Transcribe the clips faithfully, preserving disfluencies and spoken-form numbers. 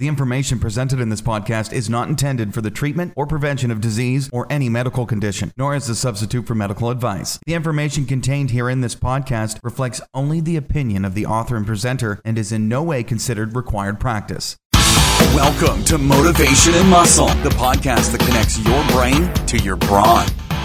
The information presented in this podcast is not intended for the treatment or prevention of disease or any medical condition, nor as a substitute for medical advice. The information contained here in this podcast reflects only the opinion of the author and presenter and is in no way considered required practice. Welcome to Motivation and Muscle, the podcast that connects your brain to your brawn.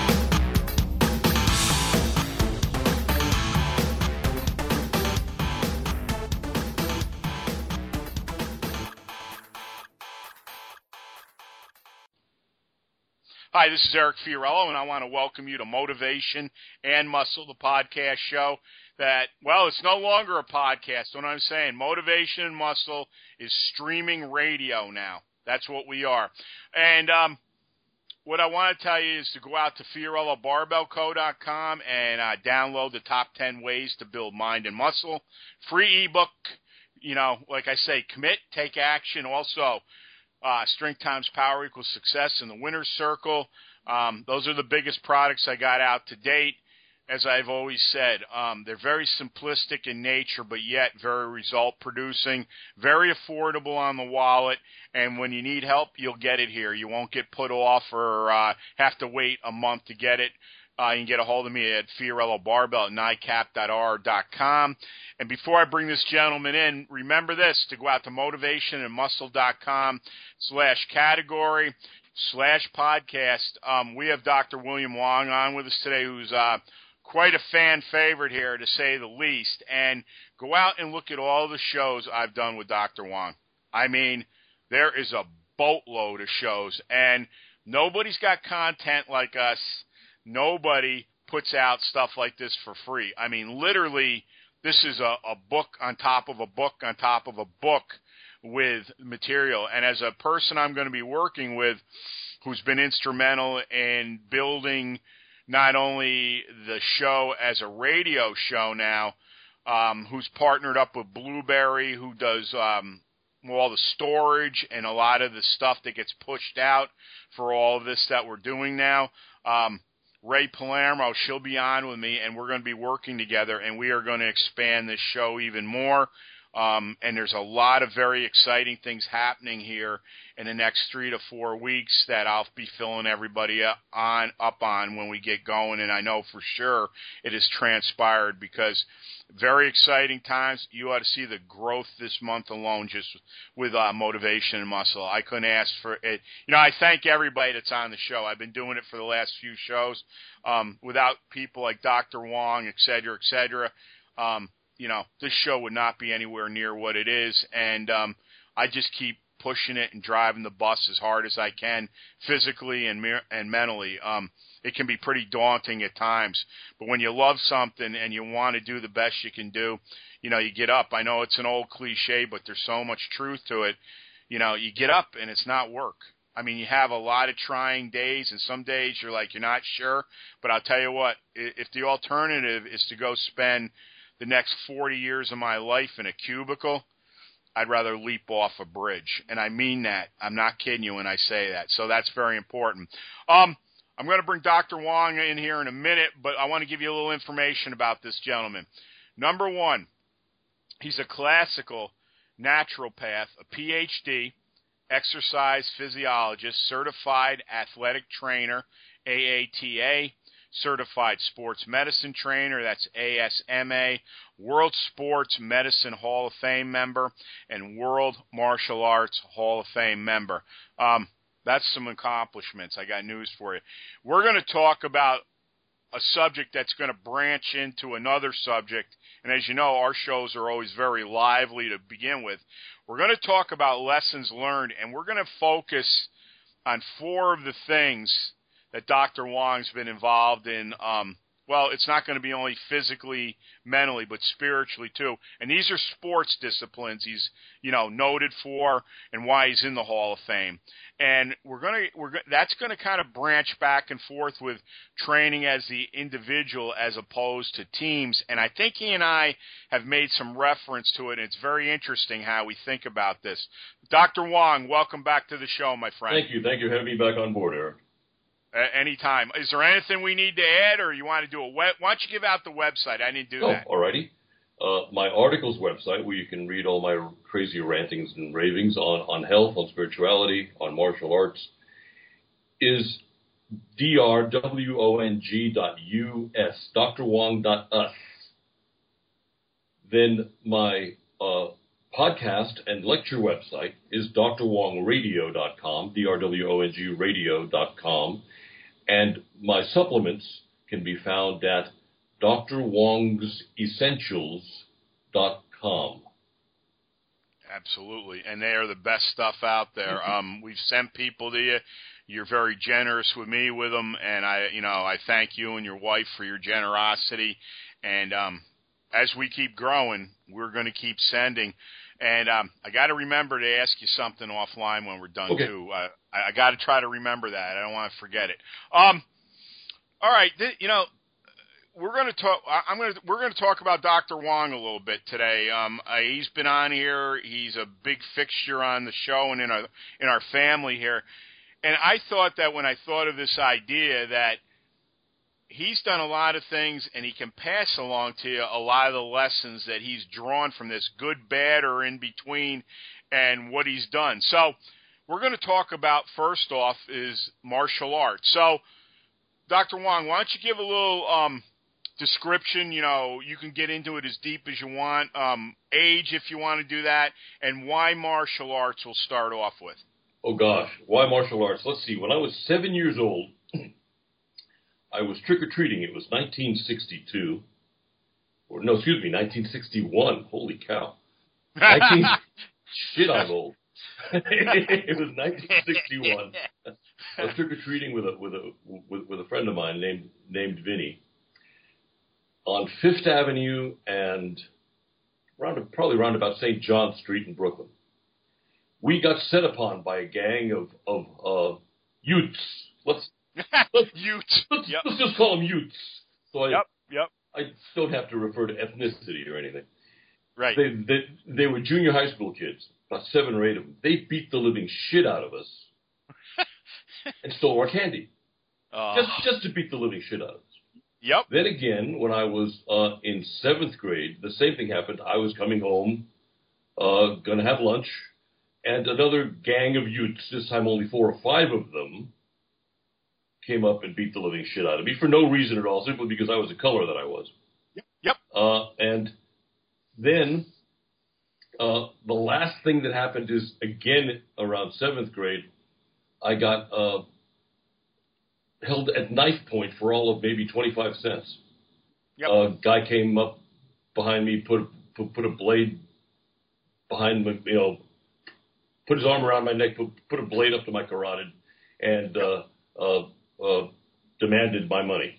Hi, this is Eric Fiorillo, and I want to welcome you to Motivation and Muscle, the podcast show that, well, it's no longer a podcast. What I'm saying, Motivation and Muscle is streaming radio now. That's what we are. And um, what I want to tell you is to go out to Fiorillo Barbell Co dot com and uh, download the top ten ways to build mind and muscle. Free ebook, you know, like I say, commit, take action. Also, Uh, strength times power equals success in the winner's circle. Um, those are the biggest products I got out to date. As I've always said, um, they're very simplistic in nature, but yet very result-producing, very affordable on the wallet, and when you need help, you'll get it here. You won't get put off or uh, have to wait a month to get it. Uh, you can get a hold of me at Fiorillo Barbell at N I C A P dot R dot com. And before I bring this gentleman in, remember this, to go out to motivation and muscle dot com slash category slash podcast. Um, we have Doctor William Wong on with us today, who's uh, quite a fan favorite here, to say the least. And go out and look at all the shows I've done with Doctor Wong. I mean, there is a boatload of shows, and nobody's got content like us. Nobody puts out stuff like this for free. I mean, literally, this is a, a book on top of a book on top of a book with material. And as a person I'm going to be working with who's been instrumental in building not only the show as a radio show now, um, who's partnered up with Blueberry, who does um, all the storage and a lot of the stuff that gets pushed out for all of this that we're doing now. Um, Ray Palermo, she'll be on with me, and we're going to be working together, and we are going to expand this show even more. Um, and there's a lot of very exciting things happening here in the next three to four weeks that I'll be filling everybody up on, up on when we get going. And I know for sure it has transpired because very exciting times. You ought to see the growth this month alone just with uh, Motivation and Muscle. I couldn't ask for it. You know, I thank everybody that's on the show. I've been doing it for the last few shows. Um, without people like Doctor Wong, et cetera, et cetera, um, you know, this show would not be anywhere near what it is. And um, I just keep pushing it and driving the bus as hard as I can, physically and me- and mentally. Um, it can be pretty daunting at times. But when you love something and you want to do the best you can do, you know, you get up. I know it's an old cliche, but there's so much truth to it. You know, you get up and it's not work. I mean, you have a lot of trying days, and some days you're like, you're not sure. But I'll tell you what, if the alternative is to go spend the next forty years of my life in a cubicle, I'd rather leap off a bridge. And I mean that. I'm not kidding you when I say that. So that's very important. Um, I'm going to bring Doctor Wong in here in a minute, but I want to give you a little information about this gentleman. Number one, he's a classical naturopath, a P H D, exercise physiologist, certified athletic trainer, A A T A, certified sports medicine trainer, that's A S M A, World Sports Medicine Hall of Fame member, and World Martial Arts Hall of Fame member. Um, that's some accomplishments. I got news for you. We're going to talk about a subject that's going to branch into another subject, and as you know, our shows are always very lively to begin with. We're going to talk about lessons learned, and we're going to focus on four of the things that Doctor Wong's been involved in. Um, well, it's not going to be only physically, mentally, but spiritually too. And these are sports disciplines he's, you know, noted for, and why he's in the Hall of Fame. And we're going to, we're that's going to kind of branch back and forth with training as the individual as opposed to teams. And I think he and I have made some reference to it. And it's very interesting how we think about this. Doctor Wong, welcome back to the show, my friend. Thank you. Thank you for having me back on board, Eric. Uh, anytime. Is there anything we need to add, or you want to do a web? Why don't you give out the website? I didn't do oh, that. Alrighty. uh, my articles website, where you can read all my crazy rantings and ravings on, on health, on spirituality, on martial arts, is D R W O N G dot U S, D R Wong dot U S. Then my uh, podcast and lecture website is D R Wong Radio dot com, D R W O N G radio dot com. And my supplements can be found at D R Wongs Essentials dot com. Absolutely. And they are the best stuff out there. Um, we've sent people to you. You're very generous with me with them. And I, you know, I thank you and your wife for your generosity. And um, as we keep growing, we're going to keep sending. And um, I got to remember to ask you something offline when we're done, okay. too. Uh, I, I got to try to remember that. I don't want to forget it. Um, all right. Th- you know, we're going to talk. I'm going to. We're going to talk about Doctor Wong a little bit today. Um, uh, he's been on here. He's a big fixture on the show and in our in our family here. And I thought that when I thought of this idea that he's done a lot of things and he can pass along to you a lot of the lessons that he's drawn from this, good, bad, or in between, and what he's done. So we're going to talk about, first off, is martial arts. So, Doctor Wong, why don't you give a little um, description? You know, you can get into it as deep as you want, um, age if you want to do that, and why martial arts we'll start off with. Oh, gosh. Why martial arts? Let's see. When I was seven years old, I was trick-or-treating. It was nineteen sixty-two. Or, no, excuse me, nineteen sixty-one. Holy cow. nineteen Shit, I'm old. It was nineteen sixty-one. I was trick-or-treating with a with a with, with a friend of mine named named Vinny on Fifth Avenue and round, probably around about Saint John Street in Brooklyn. We got set upon by a gang of of uh, Utes. Let's let's, Utes. Let's, Yep. let's just call them Utes. So I, Yep. Yep. I don't have to refer to ethnicity or anything. Right. They, they they were junior high school kids, about seven or eight of them. They beat the living shit out of us and stole our candy, uh, just just to beat the living shit out of us. Yep. Then again, when I was uh, in seventh grade, the same thing happened. I was coming home, uh, going to have lunch, and another gang of Utes, this time only four or five of them, came up and beat the living shit out of me for no reason at all, simply because I was the color that I was. Yep. Uh, and then uh, the last thing that happened is, again, around seventh grade, I got uh, held at knife point for all of maybe twenty-five cents. Yep. A guy came up behind me, put, put put a blade behind me, you know, put his arm around my neck, put, put a blade up to my carotid, and uh, uh, uh, demanded my money.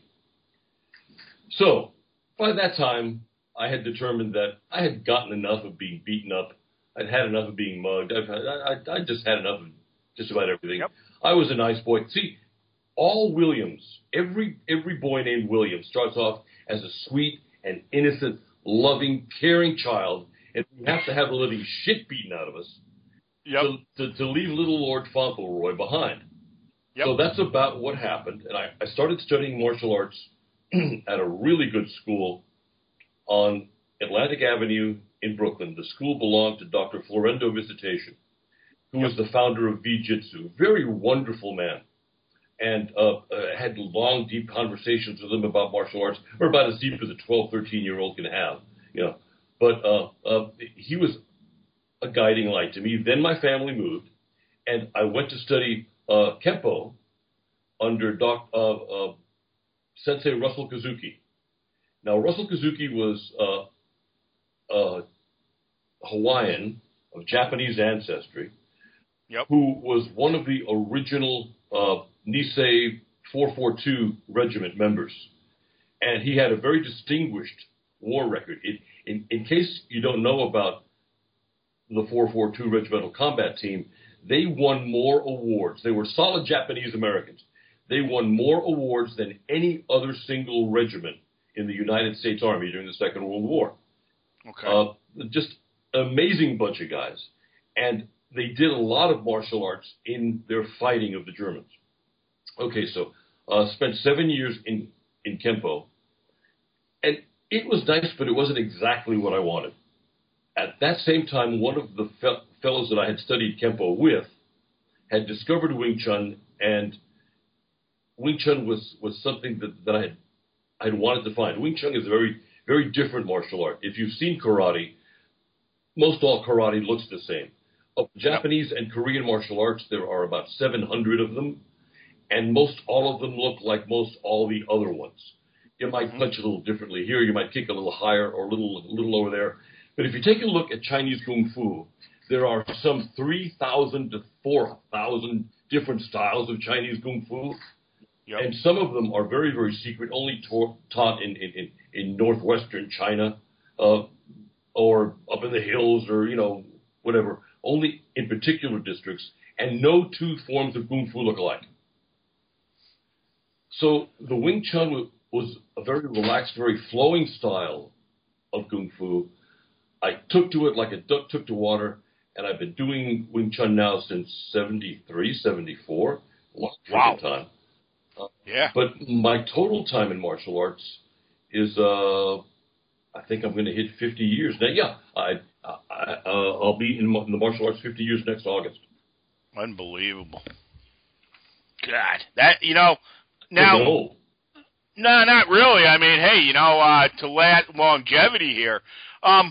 So by that time, I had determined that I had gotten enough of being beaten up. I'd had enough of being mugged. I've had, I, I just had enough of just about everything. Yep. I was a nice boy. See, all Williams, every every boy named William starts off as a sweet and innocent, loving, caring child, and we have to have the living shit beaten out of us Yep. to, to, to leave little Lord Fauntleroy behind. Yep. So that's about what happened. And I, I started studying martial arts at a really good school on Atlantic Avenue in Brooklyn. The school belonged to Doctor Florendo Visitation, who was the founder of V-Jitsu. Very wonderful man. And uh, uh, had long, deep conversations with him about martial arts, or about as deep as a twelve, thirteen-year-old can have, you know. But uh, uh, he was a guiding light to me. Then my family moved, and I went to study uh, Kempo under Doc, uh, uh, Sensei Russell Kazuki. Now, Russell Kazuki was uh, uh, Hawaiian of Japanese ancestry, Yep. who was one of the original uh, Nisei four forty-two regiment members. And he had a very distinguished war record. It, in, in case you don't know about the four forty-two Regimental Combat Team, they won more awards. They were solid Japanese Americans. They won more awards than any other single regiment in the United States Army during the Second World War. Okay. Uh, just an amazing bunch of guys. And they did a lot of martial arts in their fighting of the Germans. Okay, so uh, spent seven years in, in Kempo. And it was nice, but it wasn't exactly what I wanted. At that same time, one of the fe- fellows that I had studied Kempo with had discovered Wing Chun, and Wing Chun was, was something that, that I had I had wanted to find. Wing Chun is a very, very different martial art. If you've seen karate, most all karate looks the same. Of Japanese and Korean martial arts, there are about seven hundred of them, and most all of them look like most all the other ones. You might punch a little differently here, you might kick a little higher or a little, a little over there. But if you take a look at Chinese Kung Fu, there are some three thousand to four thousand different styles of Chinese Kung Fu. Yep. And some of them are very, very secret, only ta- taught in, in, in, in northwestern China uh, or up in the hills or, you know, whatever, only in particular districts, and no two forms of Kung Fu look alike. So the Wing Chun w- was a very relaxed, very flowing style of Kung Fu. I took to it like a duck took to water, and I've been doing Wing Chun now since seventy-three, seventy-four, a long wow. time. Uh, yeah. But my total time in martial arts is, uh, I think I'm going to hit fifty years. Now, yeah, I, I, uh, I'll be in, in the martial arts fifty years next August. Unbelievable. God, that, you know, now, old. no, not really. I mean, hey, you know, uh, to let longevity here, um,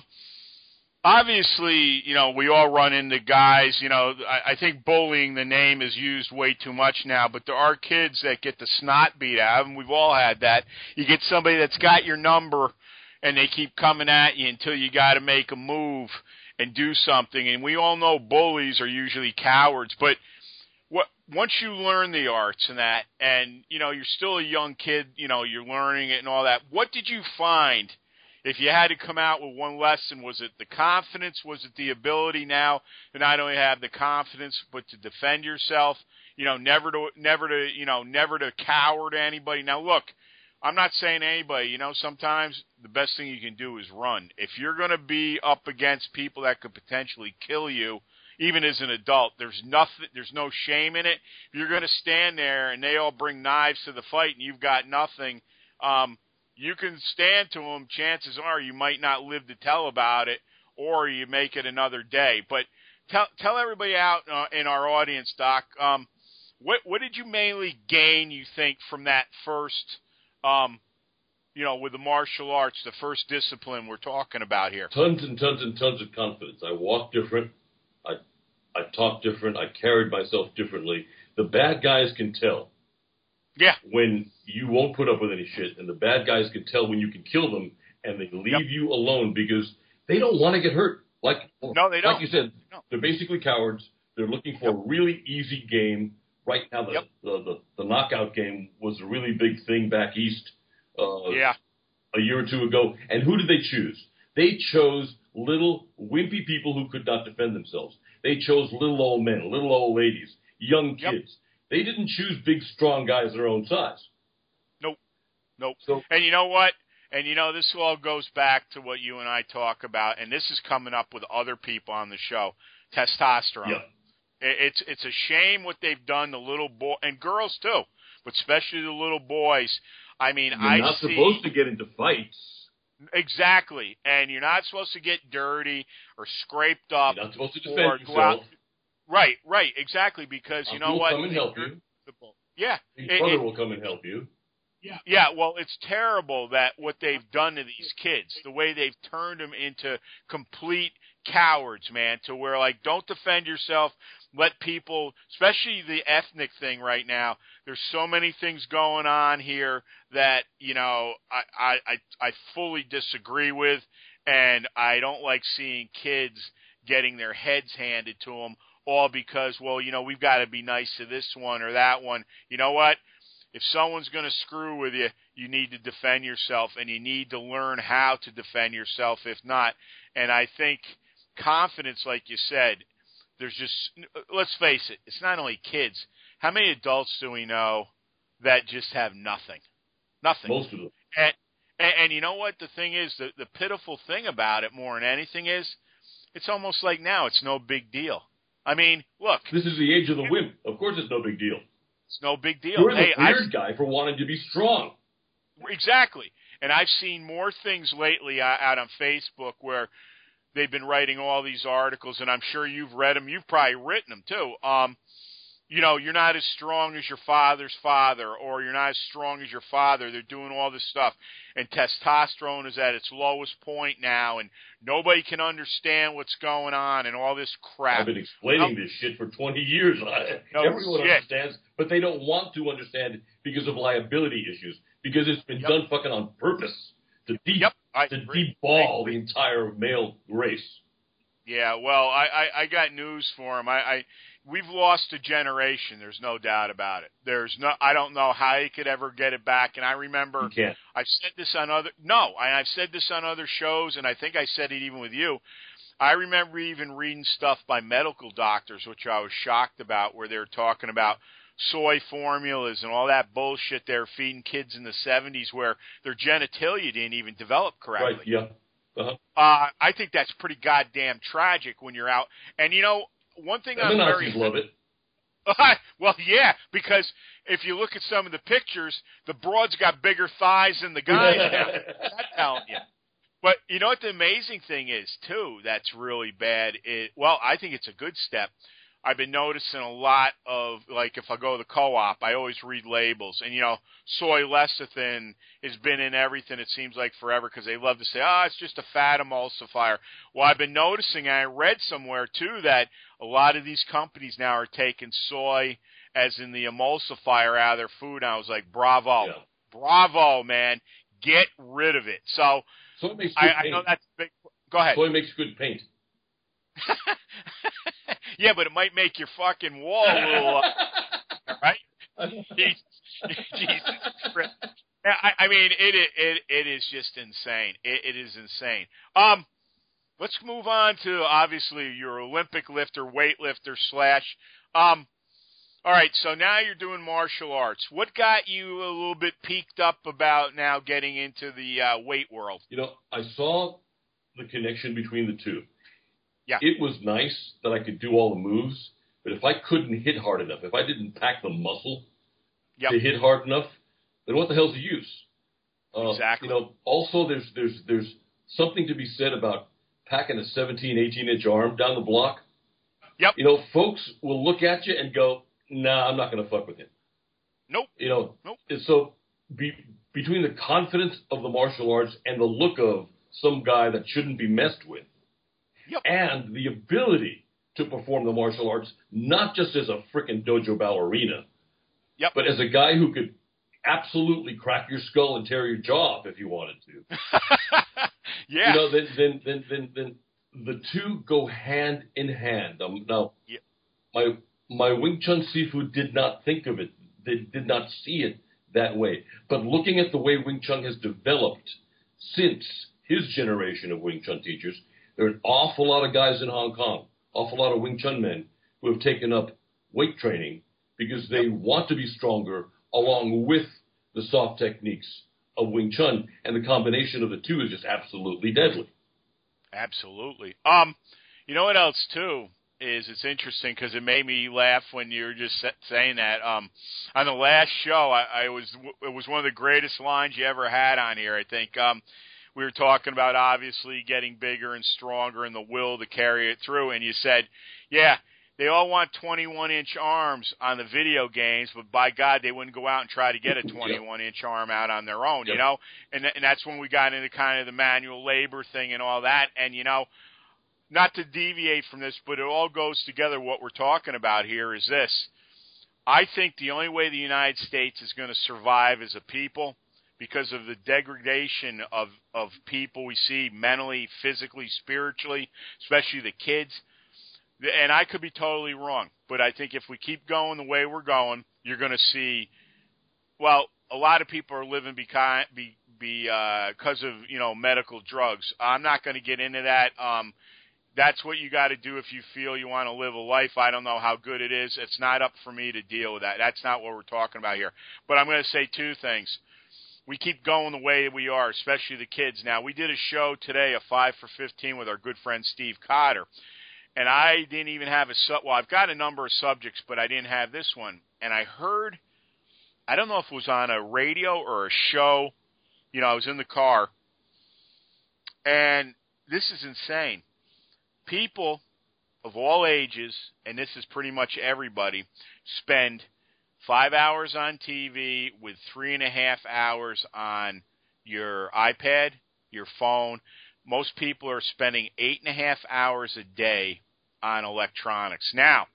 obviously, you know, we all run into guys, you know, I, I think bullying, the name, is used way too much now, but there are kids that get the snot beat out of them. We've all had that. You get somebody that's got your number, and they keep coming at you until you got to make a move and do something. And we all know bullies are usually cowards, but what, once you learn the arts and that, and, you know, you're still a young kid, you know, you're learning it and all that, what did you find? If you had to come out with one lesson, was it the confidence? Was it the ability now to not only have the confidence but to defend yourself? You know, never to, never to, you know, never to cower to anybody. Now, look, I'm not saying anybody. You know, sometimes the best thing you can do is run. If you're going to be up against people that could potentially kill you, even as an adult, there's nothing, there's no shame in it. If you're going to stand there and they all bring knives to the fight and you've got nothing, um, you can stand to them. Chances are you might not live to tell about it, or you make it another day. But tell tell everybody out uh, in our audience, Doc, um, what what did you mainly gain, you think, from that first, um, you know, with the martial arts, the first discipline we're talking about here? Tons and tons and tons of confidence. I walked different. I I talked different. I carried myself differently. The bad guys can tell. Yeah. When you won't put up with any shit, and the bad guys can tell when you can kill them, and they leave yep. you alone because they don't want to get hurt. Like, no, they don't. Like you said, no. They're basically cowards. They're looking for yep. a really easy game. Right now, the, yep. the, the, the knockout game was a really big thing back east uh, yeah. a year or two ago. And who did they choose? They chose little wimpy people who could not defend themselves. They chose little old men, little old ladies, young yep. kids. They didn't choose big, strong guys their own size. Nope. Nope. So, and you know what? And, you know, this all goes back to what you and I talk about, and this is coming up with other people on the show, testosterone. Yeah. It's it's a shame what they've done to little boys, and girls too, but especially the little boys. I mean, You're I not see, supposed to get into fights. Exactly. And you're not supposed to get dirty or scraped up. You're not supposed to defend or yourself. Go out. Right, right, exactly, because you Uncle know will what? come and help you. Yeah. Your it, brother it, will come and help you. Yeah. Yeah, well, it's terrible that what they've done to these kids, the way they've turned them into complete cowards, man, to where, like, don't defend yourself, let people, especially the ethnic thing right now, there's so many things going on here that, you know, I, I, I fully disagree with, and I don't like seeing kids getting their heads handed to them, all because, well, you know, we've got to be nice to this one or that one. You know what? If someone's going to screw with you, you need to defend yourself, and you need to learn how to defend yourself, if not. And I think confidence, like you said, there's just, let's face it, it's not only kids. How many adults do we know that just have nothing? Nothing. Most of them. And, and, and you know what the thing is? The, the pitiful thing about it more than anything is, it's almost like now it's no big deal. I mean, look. This is the age of the wimp. Of course it's no big deal. It's no big deal. You're the hey, weird I, guy for wanting to be strong. Exactly. And I've seen more things lately out on Facebook where they've been writing all these articles, and I'm sure you've read them. You've probably written them too. Um, you know, you're not as strong as your father's father, or you're not as strong as your father. They're doing all this stuff. And testosterone is at its lowest point now, and nobody can understand what's going on and all this crap. I've been explaining this shit for twenty years. No Everyone shit. understands, but they don't want to understand it because of liability issues, because it's been Yep. done fucking on purpose to, de- Yep, I to agree. deball the entire male race. Yeah, well, I, I, I got news for him. I, I we've lost a generation. There's no doubt about it. There's no. I don't know how he could ever get it back. And I remember You can't. I've said this on other no, I, I've said this on other shows, and I think I said it even with you. I remember even reading stuff by medical doctors, which I was shocked about, where they were talking about soy formulas and all that bullshit they were feeding kids in the seventies, where their genitalia didn't even develop correctly. Right, yeah. Uh-huh. Uh, I think that's pretty goddamn tragic when you're out. And, you know, one thing And I'm the very... Nazis love it. Well, yeah, because if you look at some of the pictures, the broads got bigger thighs than the guys now. That's telling you. But you know what the amazing thing is, too, that's really bad? It, well, I think it's a good step. I've been noticing a lot of, like, if I go to the co-op, I always read labels. And, you know, soy lecithin has been in everything, it seems like, forever, because they love to say, oh, it's just a fat emulsifier. Well, I've been noticing, and I read somewhere, too, that a lot of these companies now are taking soy as in the emulsifier out of their food. And I was like, bravo. Yeah. Bravo, man. Get rid of it. So, Soy makes good I, I paint. know that's big. Go ahead. Soy makes good paint. Yeah, but it might make your fucking wall a little, uh, right? Jesus, Jesus Christ. I, I mean, it, it it is just insane. It, it is insane. Um, let's move on to obviously your Olympic lifter, weightlifter slash. Um, all right, so now you're doing martial arts. What got you a little bit peaked up about now getting into the uh, weight world? You know, I saw the connection between the two. Yeah. It was nice that I could do all the moves, but if I couldn't hit hard enough, if I didn't pack the muscle Yep. to hit hard enough, then what the hell's the use? Uh, Exactly. You know, also there's there's there's something to be said about packing a seventeen, eighteen inch arm down the block. Yep. You know, folks will look at you and go, "Nah, I'm not going to fuck with him." Nope. You know, Nope. and so be, between the confidence of the martial arts and the look of some guy that shouldn't be messed with, Yep. and the ability to perform the martial arts, not just as a frickin' dojo ballerina, Yep. but as a guy who could absolutely crack your skull and tear your jaw off if you wanted to. Yeah. You know, then, then, then, then, then the two go hand in hand. Um, now, Yep. my my Wing Chun Sifu did not think of it. They did not see it that way. But looking at the way Wing Chun has developed since his generation of Wing Chun teachers, there are an awful lot of guys in Hong Kong, awful lot of Wing Chun men who have taken up weight training because they want to be stronger along with the soft techniques of Wing Chun, and the combination of the two is just absolutely deadly. Absolutely. Um, you know what else too is it's interesting because it made me laugh when you were just saying that. Um, on the last show, I, I was it was one of the greatest lines you ever had on here. I think um, we were talking about obviously getting bigger and stronger and the will to carry it through, and you said, "Yeah, they all want twenty-one inch arms on the video games, but by God, they wouldn't go out and try to get a twenty-one inch arm out on their own." Yep. You know, and th- and that's when we got into kind of the manual labor thing and all that, and you know. Not to deviate from this, but it all goes together. What we're talking about here is this. I think the only way the United States is going to survive as a people, because of the degradation of, of people we see mentally, physically, spiritually, especially the kids, and I could be totally wrong, but I think if we keep going the way we're going, you're going to see, well, a lot of people are living because be, be, uh, because of, you know, medical drugs. I'm not going to get into that. Um, That's what you got to do if you feel you want to live a life. I don't know how good it is. It's not up for me to deal with that. That's not what we're talking about here. But I'm going to say two things. We keep going the way we are, especially the kids. Now, we did a show today, a five for fifteen, with our good friend Steve Cotter. And I didn't even have a sub. Well, I've got a number of subjects, but I didn't have this one. And I heard, I don't know if it was on a radio or a show. you know, I was in the car, and this is insane. People of all ages, and this is pretty much everybody, spend five hours on T V with three and a half hours on your iPad, your phone. Most people are spending eight and a half hours a day on electronics. Now,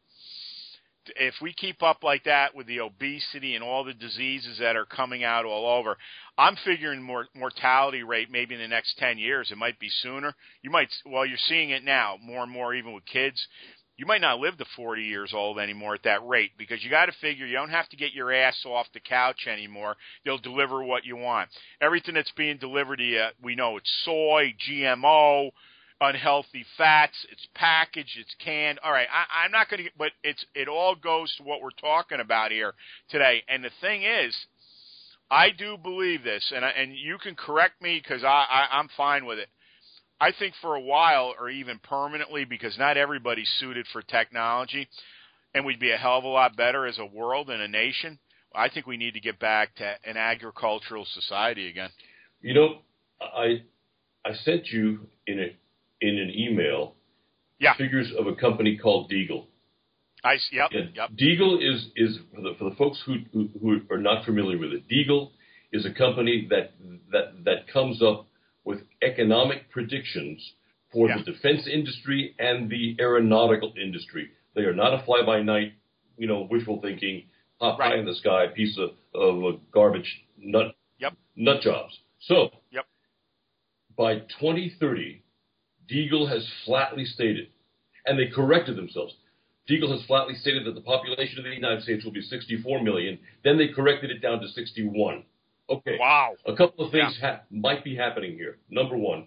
if we keep up like that with the obesity and all the diseases that are coming out all over, I'm figuring more mortality rate maybe in the next ten years. It might be sooner. You might, well, you're seeing it now more and more even with kids. You might not live to forty years old anymore at that rate, because you got to figure you don't have to get your ass off the couch anymore. They'll deliver what you want. Everything that's being delivered to you, we know it's soy, G M O, unhealthy fats, it's packaged, it's canned. All right, I, I'm not going to, but it's it all goes to what we're talking about here today. And the thing is, I do believe this, and I, and you can correct me because I, I, I'm fine with it. I think for a while, or even permanently, because not everybody's suited for technology, and we'd be a hell of a lot better as a world and a nation, I think we need to get back to an agricultural society again. You know, I I sent you in a in an email yeah. figures of a company called Deagle. I yep And yep. Deagle is is for the for the folks who, who who are not familiar with it. Deagle is a company that that that comes up with economic predictions for yeah. the defense industry and the aeronautical industry. They are not a fly-by-night, you know, wishful thinking, hot right. pie in the sky piece of, of garbage nut yep. nut jobs. So, yep. by twenty thirty, Deagle has flatly stated, and they corrected themselves. Deagle has flatly stated that the population of the United States will be sixty-four million. Then they corrected it down to sixty-one. Okay. Wow. A couple of things yeah. ha- might be happening here. Number one,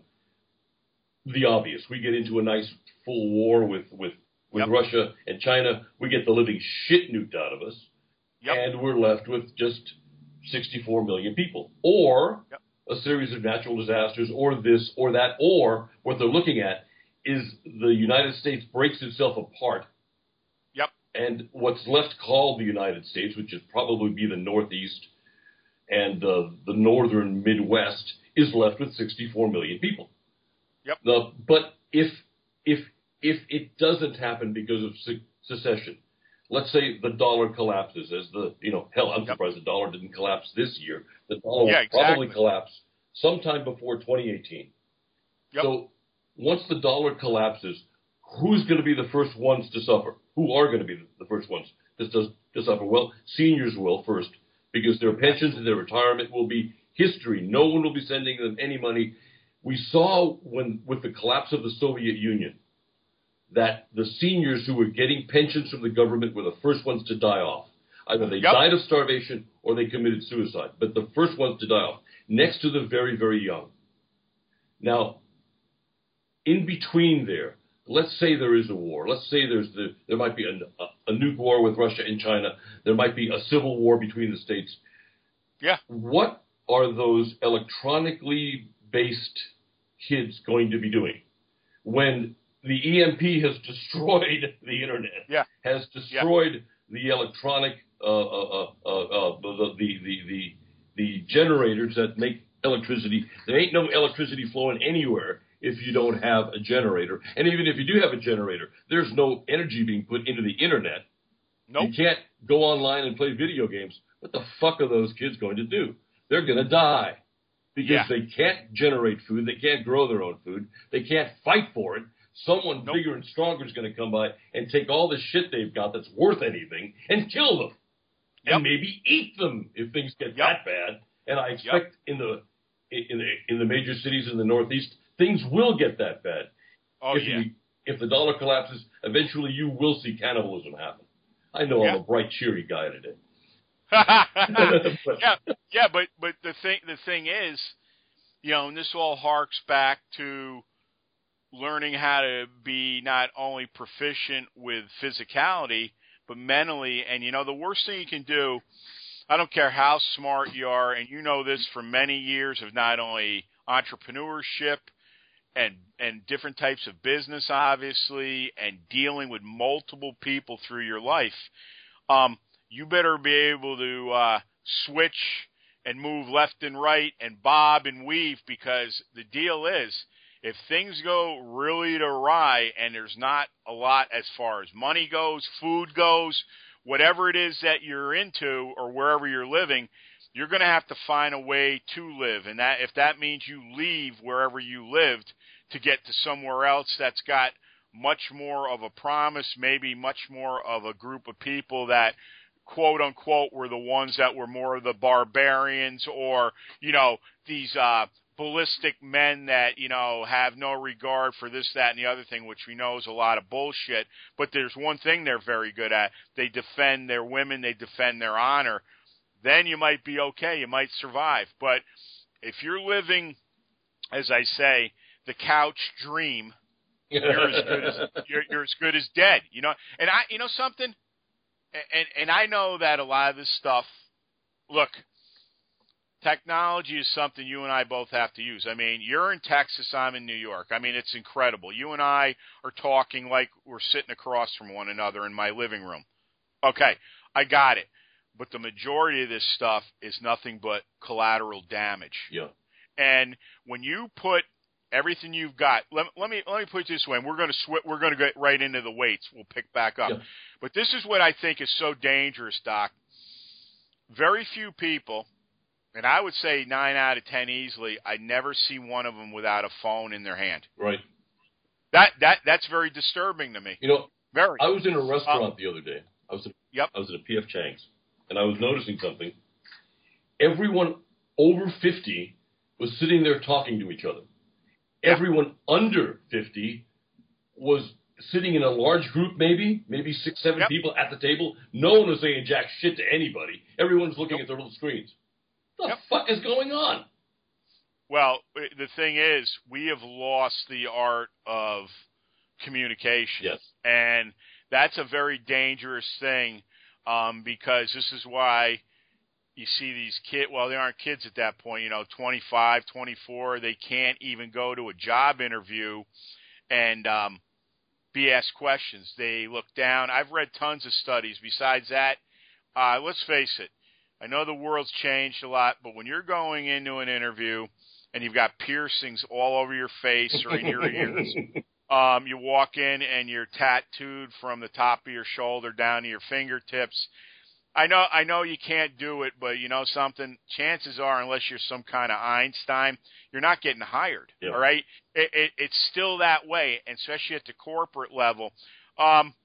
the obvious. We get into a nice full war with, with, with yep. Russia and China. We get the living shit nuked out of us. Yep. And we're left with just sixty-four million people. Or yep. a series of natural disasters, or this or that. Or what they're looking at is the United States breaks itself apart. Yep. And what's left called the United States, which would probably be the Northeast and uh, the northern Midwest, is left with sixty-four million people. Yep. Uh, but if if if it doesn't happen because of se- secession, let's say the dollar collapses, as the you know hell, I'm yep. surprised the dollar didn't collapse this year. The dollar yeah, will exactly. probably collapse sometime before twenty eighteen. Yep. So once the dollar collapses, who's going to be the first ones to suffer? Who are going to be the first ones to, to, to suffer? Well, seniors will first, because their pensions and their retirement will be history. No one will be sending them any money. We saw when, with the collapse of the Soviet Union, that the seniors who were getting pensions from the government were the first ones to die off. Either they yep. died of starvation or they committed suicide, but the first ones to die off, next to the very, very young. Now, in between there, let's say there is a war. Let's say there's the, there might be a, a, a nuke war with Russia and China. There might be a civil war between the states. Yeah. What are those electronically based kids going to be doing when the E M P has destroyed the internet, yeah. has destroyed yeah. the electronic, uh, uh, uh, uh, the, the, the, the, the generators that make electricity? There ain't no electricity flowing anywhere if you don't have a generator. And even if you do have a generator, there's no energy being put into the internet. Nope. You can't go online and play video games. What the fuck are those kids going to do? They're going to die because yeah. they can't generate food. They can't grow their own food. They can't fight for it. Someone nope. bigger and stronger is going to come by and take all the shit they've got that's worth anything and kill them. Yep. And maybe eat them if things get yep. that bad. And I expect yep. in the in the in the major cities in the Northeast, things will get that bad. Oh, if yeah. We, if the dollar collapses, eventually you will see cannibalism happen. I know yeah. I'm a bright, cheery guy today. yeah, yeah, but but the thing the thing is, you know, and this all harks back to learning how to be not only proficient with physicality but mentally. And you know, the worst thing you can do, I don't care how smart you are, and you know this from many years of not only entrepreneurship and and different types of business, obviously, and dealing with multiple people through your life. Um, you better be able to uh, switch and move left and right and bob and weave, because the deal is, if things go really awry and there's not a lot as far as money goes, food goes, whatever it is that you're into or wherever you're living, you're going to have to find a way to live. And that if that means you leave wherever you lived to get to somewhere else that's got much more of a promise, maybe much more of a group of people that, quote unquote, were the ones that were more of the barbarians, or, you know, these uh, ballistic men that, you know, have no regard for this, that, and the other thing, which we know is a lot of bullshit. But there's one thing they're very good at. They defend their women. They defend their honor. Then you might be okay. You might survive. But if you're living, as I say, the couch dream, you're as good as you're, you're as good as dead. You know, and I, you know something, and and I know that a lot of this stuff. Look, technology is something you and I both have to use. I mean, you're in Texas, I'm in New York. I mean, it's incredible. You and I are talking like we're sitting across from one another in my living room. Okay, I got it. But the majority of this stuff is nothing but collateral damage. Yeah. And when you put everything you've got, let, let me let me put it this way, and we're going to sw- we're going to get right into the weights. We'll pick back up. Yeah. But this is what I think is so dangerous, Doc. Very few people, and I would say nine out of ten easily, I never see one of them without a phone in their hand. Right. That that that's very disturbing to me. You know, very. I was in a restaurant um, the other day. I was at, yep. I was at a P F Chang's, and I was noticing something. Everyone over fifty was sitting there talking to each other. Everyone under fifty was sitting in a large group, maybe, maybe six, seven yep. people at the table. No one was saying jack shit to anybody. Everyone's looking Yep. at their little screens. What the Yep. fuck is going on? Well, the thing is, we have lost the art of communication. Yes. And that's a very dangerous thing, um, because this is why you see these kids, well, they aren't kids at that point, you know, twenty-five, twenty-four, they can't even go to a job interview and um, be asked questions. They look down. I've read tons of studies. Besides that, uh, let's face it, I know the world's changed a lot, but when you're going into an interview and you've got piercings all over your face or in your ears, um, you walk in and you're tattooed from the top of your shoulder down to your fingertips, I know I know you can't do it, but you know something? Chances are, unless you're some kind of Einstein, you're not getting hired, yeah. all right? It, it, it's still that way, especially at the corporate level. Um,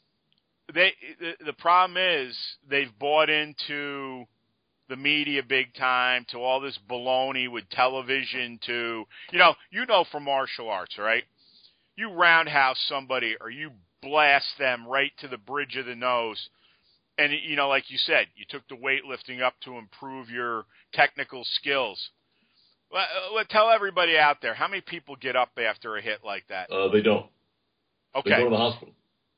they the, the problem is they've bought into the media big time, to all this baloney with television, to, you know, you know from martial arts, right? You roundhouse somebody or you blast them right to the bridge of the nose. And, you know, like you said, you took the weightlifting up to improve your technical skills. Well, uh, tell everybody out there, how many people get up after a hit like that? Uh, they don't. Okay. They go to the hospital.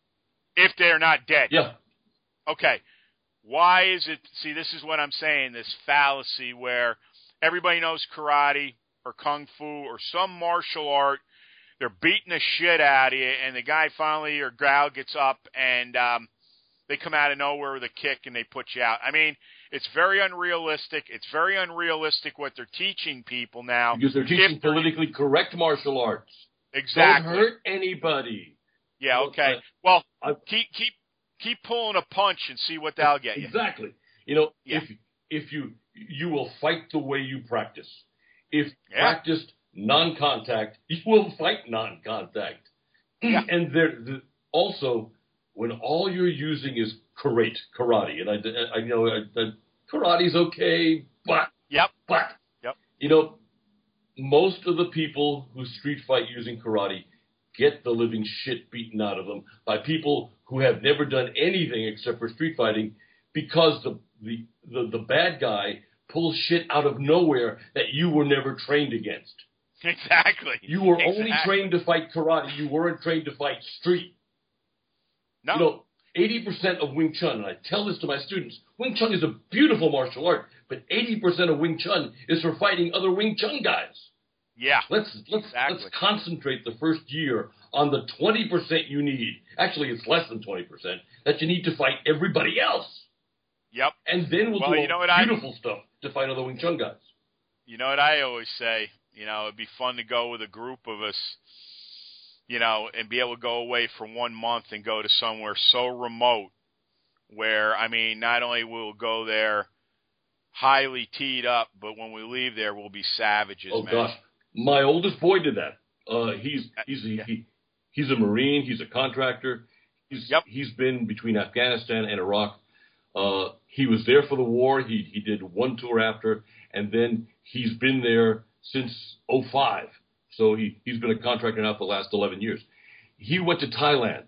If they're not dead. Yeah. Okay. Why is it, see, this is what I'm saying, this fallacy where everybody knows karate or kung fu or some martial art, they're beating the shit out of you, and the guy finally or gal gets up and um, they come out of nowhere with a kick and they put you out. I mean, it's very unrealistic. It's very unrealistic what they're teaching people now. Because they're teaching politically correct martial arts. Exactly. Don't hurt anybody. Yeah, okay. Well, keep keep keep pulling a punch and see what that'll get you. Exactly. You know, yeah. if if you you will fight the way you practice. If yeah. practiced non-contact, you will fight non-contact. Yeah. And there the, also, when all you're using is karate, karate, and I, I know I, I, karate's okay, but yep, but yep. you know, most of the people who street fight using karate get the living shit beaten out of them by people who have never done anything except for street fighting, because the the the, the bad guy pulls shit out of nowhere that you were never trained against. Exactly. You were exactly. only trained to fight karate. You weren't trained to fight street. No. You know, eighty percent of Wing Chun, and I tell this to my students, Wing Chun is a beautiful martial art, but eighty percent of Wing Chun is for fighting other Wing Chun guys. Yeah. Let's let's exactly. let's concentrate the first year on the twenty percent you need. Actually, it's less than twenty percent that you need to fight everybody else. Yep. And then we'll well, do you know what beautiful I... stuff to fight other Wing Chun guys. You know what I always say? You know, it'd be fun to go with a group of us, you know, and be able to go away for one month and go to somewhere so remote where, I mean, not only will we go there highly teed up, but when we leave there, we'll be savages, oh, man. gosh. My oldest boy did that. Uh, he's he's a, yeah. he, he's a Marine. He's a contractor. He's, yep. he's been between Afghanistan and Iraq. Uh, he was there for the war. He he did one tour after, and then he's been there since oh five. So he, he's been a contractor now for the last eleven years. He went to Thailand,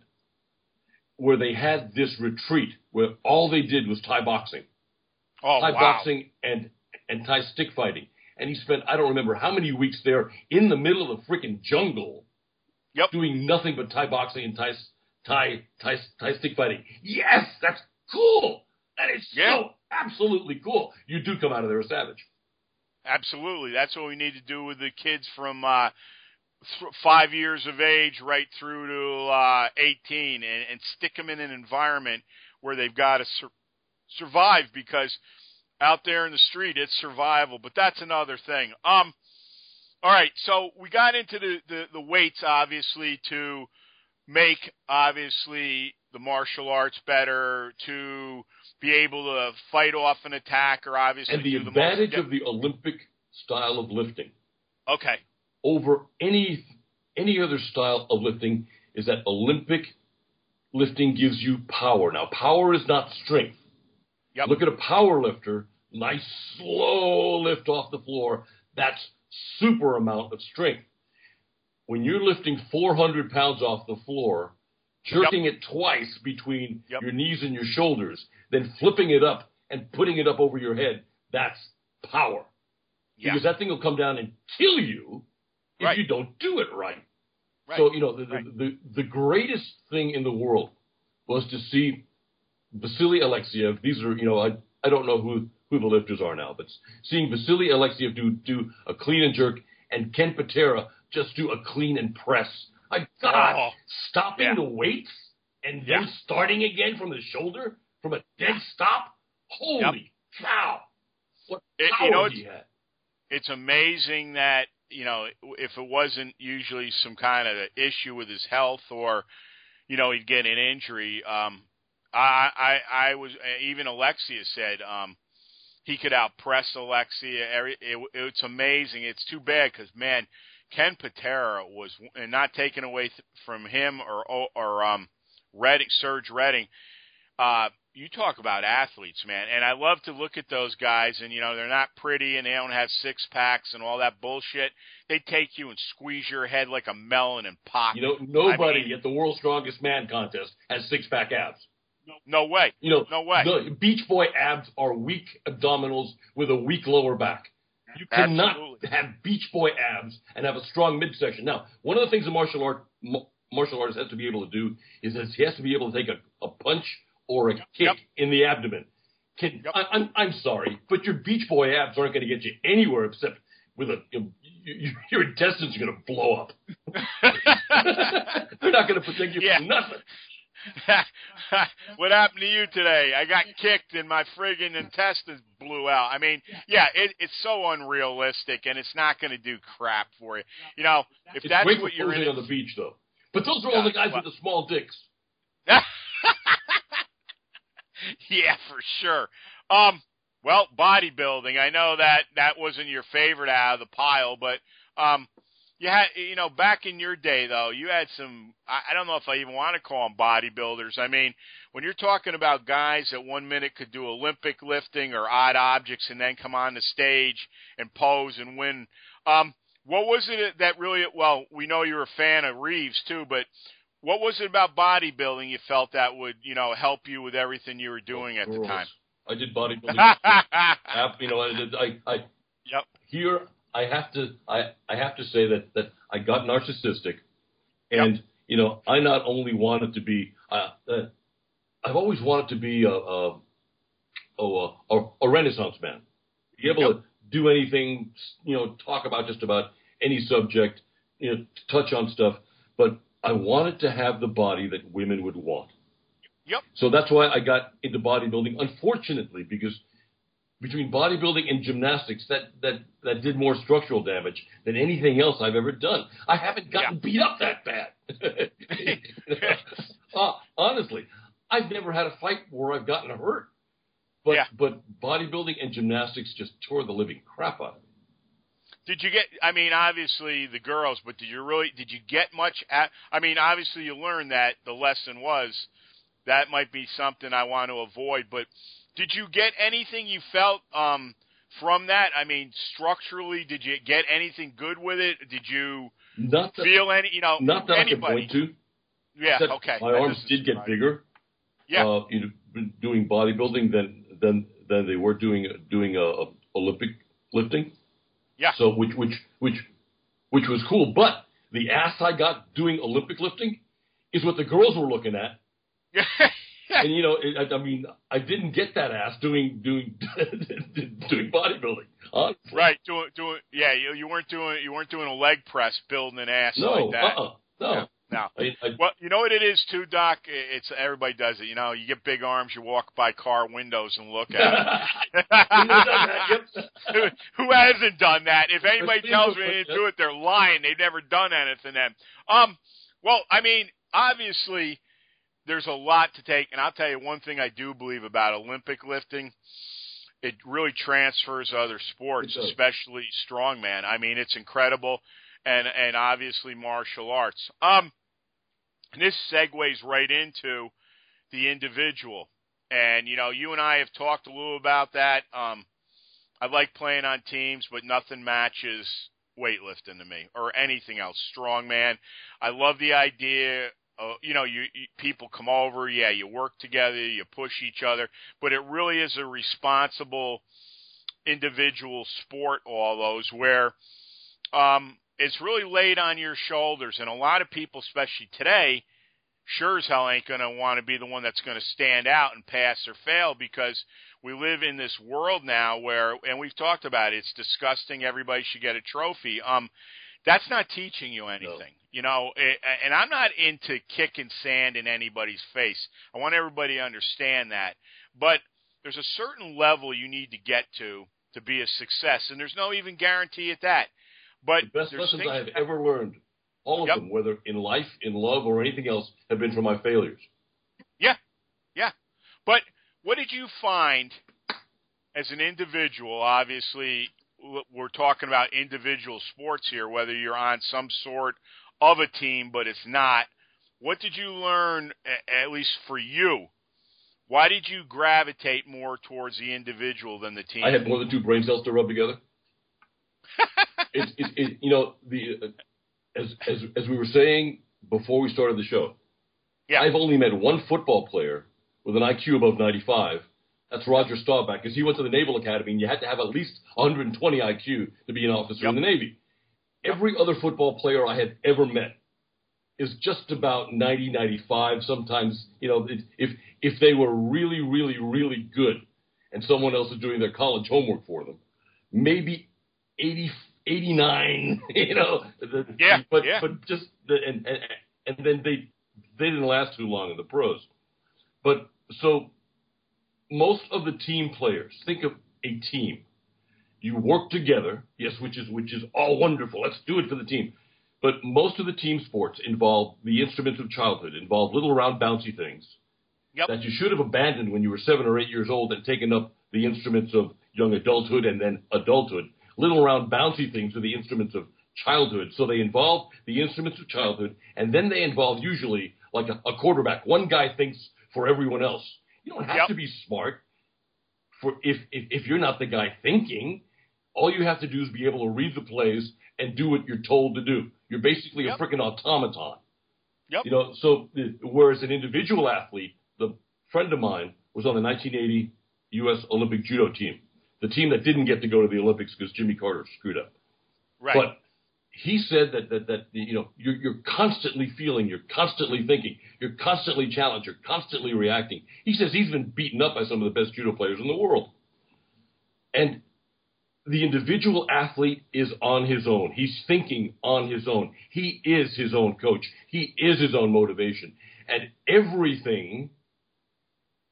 where they had this retreat where all they did was Thai boxing. Oh, Thai wow. boxing and, and Thai stick fighting. And he spent, I don't remember how many weeks there in the middle of the freaking jungle yep. doing nothing but Thai boxing and Thai, Thai, Thai, Thai stick fighting. Yes, that's cool. That is yeah. so absolutely cool. You do come out of there a savage. Absolutely. That's what we need to do with the kids from uh, th- five years of age right through to uh, eighteen and, and stick them in an environment where they've got to sur- survive because out there in the street, it's survival. But that's another thing. Um, all right, so we got into the, the, the weights, obviously, to make, obviously, the martial arts better, to be able to fight off an attack, or obviously and the do advantage the most... of the Olympic style of lifting okay. over any any other style of lifting is that Olympic lifting gives you power. Now, power is not strength. Yep. Look at a power lifter, nice slow lift off the floor. That's super amount of strength. When you're lifting four hundred pounds off the floor, jerking yep. it twice between yep. your knees and your shoulders, then flipping it up and putting it up over your head, that's power. Yeah. Because that thing will come down and kill you if right. you don't do it right. right. So, you know, the, right. the, the, the greatest thing in the world was to see Vasily Alexiev. These are, you know, I, I don't know who, who the lifters are now, but seeing Vasily Alexiev do, do a clean and jerk and Ken Patera just do a clean and press. My God, oh. stopping yeah. the weights and yeah. then starting again from the shoulder, from a dead stop? Holy yep. cow. What it, power you know, he had. It's amazing that, you know, if it wasn't usually some kind of issue with his health or, you know, he'd get an injury, um, I, I, I was, even Alexia said um, he could outpress Alexia. It, it, it's amazing. It's too bad because, man, Ken Patera was, and not taken away th- from him or, or um, Redding, Serge Redding, uh, you talk about athletes, man. And I love to look at those guys, and, you know, they're not pretty and they don't have six packs and all that bullshit. They take you and squeeze your head like a melon and pop. You know, nobody I mean, at the World's Strongest Man contest has six-pack abs. No way. You know, no way. The Beach Boy abs are weak abdominals with a weak lower back. You cannot Absolutely. have Beach Boy abs and have a strong midsection. Now, one of the things a martial art martial artist has to be able to do is that he has to be able to take a, a punch or a kick yep. in the abdomen. Can, yep. I, I'm I'm sorry, but your Beach Boy abs aren't going to get you anywhere except with a you, you, your intestines are going to blow up. They're not going to protect you yeah. from nothing. What happened to you today? I got kicked and my friggin' intestines blew out. I mean, yeah, it, it's so unrealistic, and it's not going to do crap for you. You know, if it's that's great what for you're in on the beach, though. But those are all the guys well, with the small dicks. Yeah, for sure. Um, well, bodybuilding. I know that that wasn't your favorite out of the pile, but um, you had, you know, back in your day, though, you had some. I, I don't know if I even want to call them bodybuilders. I mean, when you're talking about guys that one minute could do Olympic lifting or odd objects and then come on the stage and pose and win. Um, what was it that really? Well, we know you're a fan of Reeves too, but what was it about bodybuilding you felt that would, you know, help you with everything you were doing at the time? I did bodybuilding. you know, I did. I, I yep. Here, I have to. I, I have to say that, that I got narcissistic, and yep. you know, I not only wanted to be. Uh, uh, I've always wanted to be a a, a, a, a Renaissance man, be able yep. to do anything. You know, talk about just about any subject. You know, touch on stuff, but I wanted to have the body that women would want. Yep. So that's why I got into bodybuilding, unfortunately, because between bodybuilding and gymnastics that, that, that did more structural damage than anything else I've ever done. I haven't gotten yeah. beat up that bad. uh, honestly, I've never had a fight where I've gotten hurt. But yeah. but bodybuilding and gymnastics just tore the living crap out of me. Did you get, I mean, obviously the girls, but did you really, did you get much, at, I mean, obviously you learned that the lesson was that might be something I want to avoid, but did you get anything you felt um, from that? I mean, structurally, did you get anything good with it? Did you not that, feel any, you know, not that anybody? I can point to. Yeah, okay. My arms did get bigger. Yeah. Uh, you know, doing bodybuilding than than than they were doing doing uh, Olympic lifting. Yeah. So which which which which was cool, but the ass I got doing Olympic lifting is what the girls were looking at. And you know, it, I mean, I didn't get that ass doing doing doing bodybuilding. Honestly. Right, doing doing yeah, you, you weren't doing you weren't doing a leg press building an ass no, like that. Uh-uh, no, yeah. No. I, I, well, you know what it is too, Doc? It's everybody does it. You know, you get big arms, you walk by car windows and look at it. who, who hasn't done that? If anybody tells me they didn't do it, they're lying. They've never done anything then. Um, well, I mean, obviously, there's a lot to take, and I'll tell you one thing I do believe about Olympic lifting. It really transfers to other sports, especially strongman. I mean, it's incredible, and and obviously martial arts. Um. And this segues right into the individual. And, you know, you and I have talked a little about that. Um, I like playing on teams, but nothing matches weightlifting to me or anything else. Strongman. I love the idea of, you know, you, you people come over, yeah, you work together, you push each other, but it really is a responsible individual sport, all those, where um, it's really laid on your shoulders, and a lot of people, especially today, sure as hell ain't going to want to be the one that's going to stand out and pass or fail, because we live in this world now where, and we've talked about it, it's disgusting, everybody should get a trophy. Um, that's not teaching you anything, no. you know, and I'm not into kicking sand in anybody's face. I want everybody to understand that, but there's a certain level you need to get to to be a success, and there's no even guarantee at that. But the best lessons I have that, ever learned, all of yep. them, whether in life, in love, or anything else, have been from my failures. Yeah, yeah. But what did you find as an individual? Obviously, we're talking about individual sports here, whether you're on some sort of a team, but it's not. What did you learn, at least for you? Why did you gravitate more towards the individual than the team? I had more than two brain cells to rub together. It's, it, it, you know, the uh, as as as we were saying before we started the show, yeah. I've only met one football player with an I Q above ninety-five. That's Roger Staubach, because he went to the Naval Academy, and you had to have at least one hundred twenty I Q to be an officer yep. in the Navy. Every other football player I had ever met is just about ninety, ninety-five. Sometimes, you know, if if they were really, really, really good, and someone else is doing their college homework for them, maybe eighty, eighty-nine, you know. The, yeah, but, yeah. But just, the, and, and and then they they didn't last too long in the pros. But so most of the team players, think of a team. You work together, yes, which is which is all wonderful. Let's do it for the team. But most of the team sports involve the instruments of childhood, involve little round bouncy things yep. that you should have abandoned when you were seven or eight years old and taken up the instruments of young adulthood and then adulthood. Little round bouncy things are the instruments of childhood. So they involve the instruments of childhood, and then they involve usually like a, a quarterback. One guy thinks for everyone else. You don't have yep. to be smart for if, if if you're not the guy thinking. All you have to do is be able to read the plays and do what you're told to do. You're basically yep. a freaking automaton. Yep. You know, so whereas an individual athlete, the friend of mine was on the nineteen eighty U S Olympic judo team, the team that didn't get to go to the Olympics because Jimmy Carter screwed up. Right. But he said that that that you know you're you're constantly feeling, you're constantly thinking, you're constantly challenged, you're constantly reacting. He says he's been beaten up by some of the best judo players in the world, and the individual athlete is on his own. He's thinking on his own. He is his own coach. He is his own motivation. And everything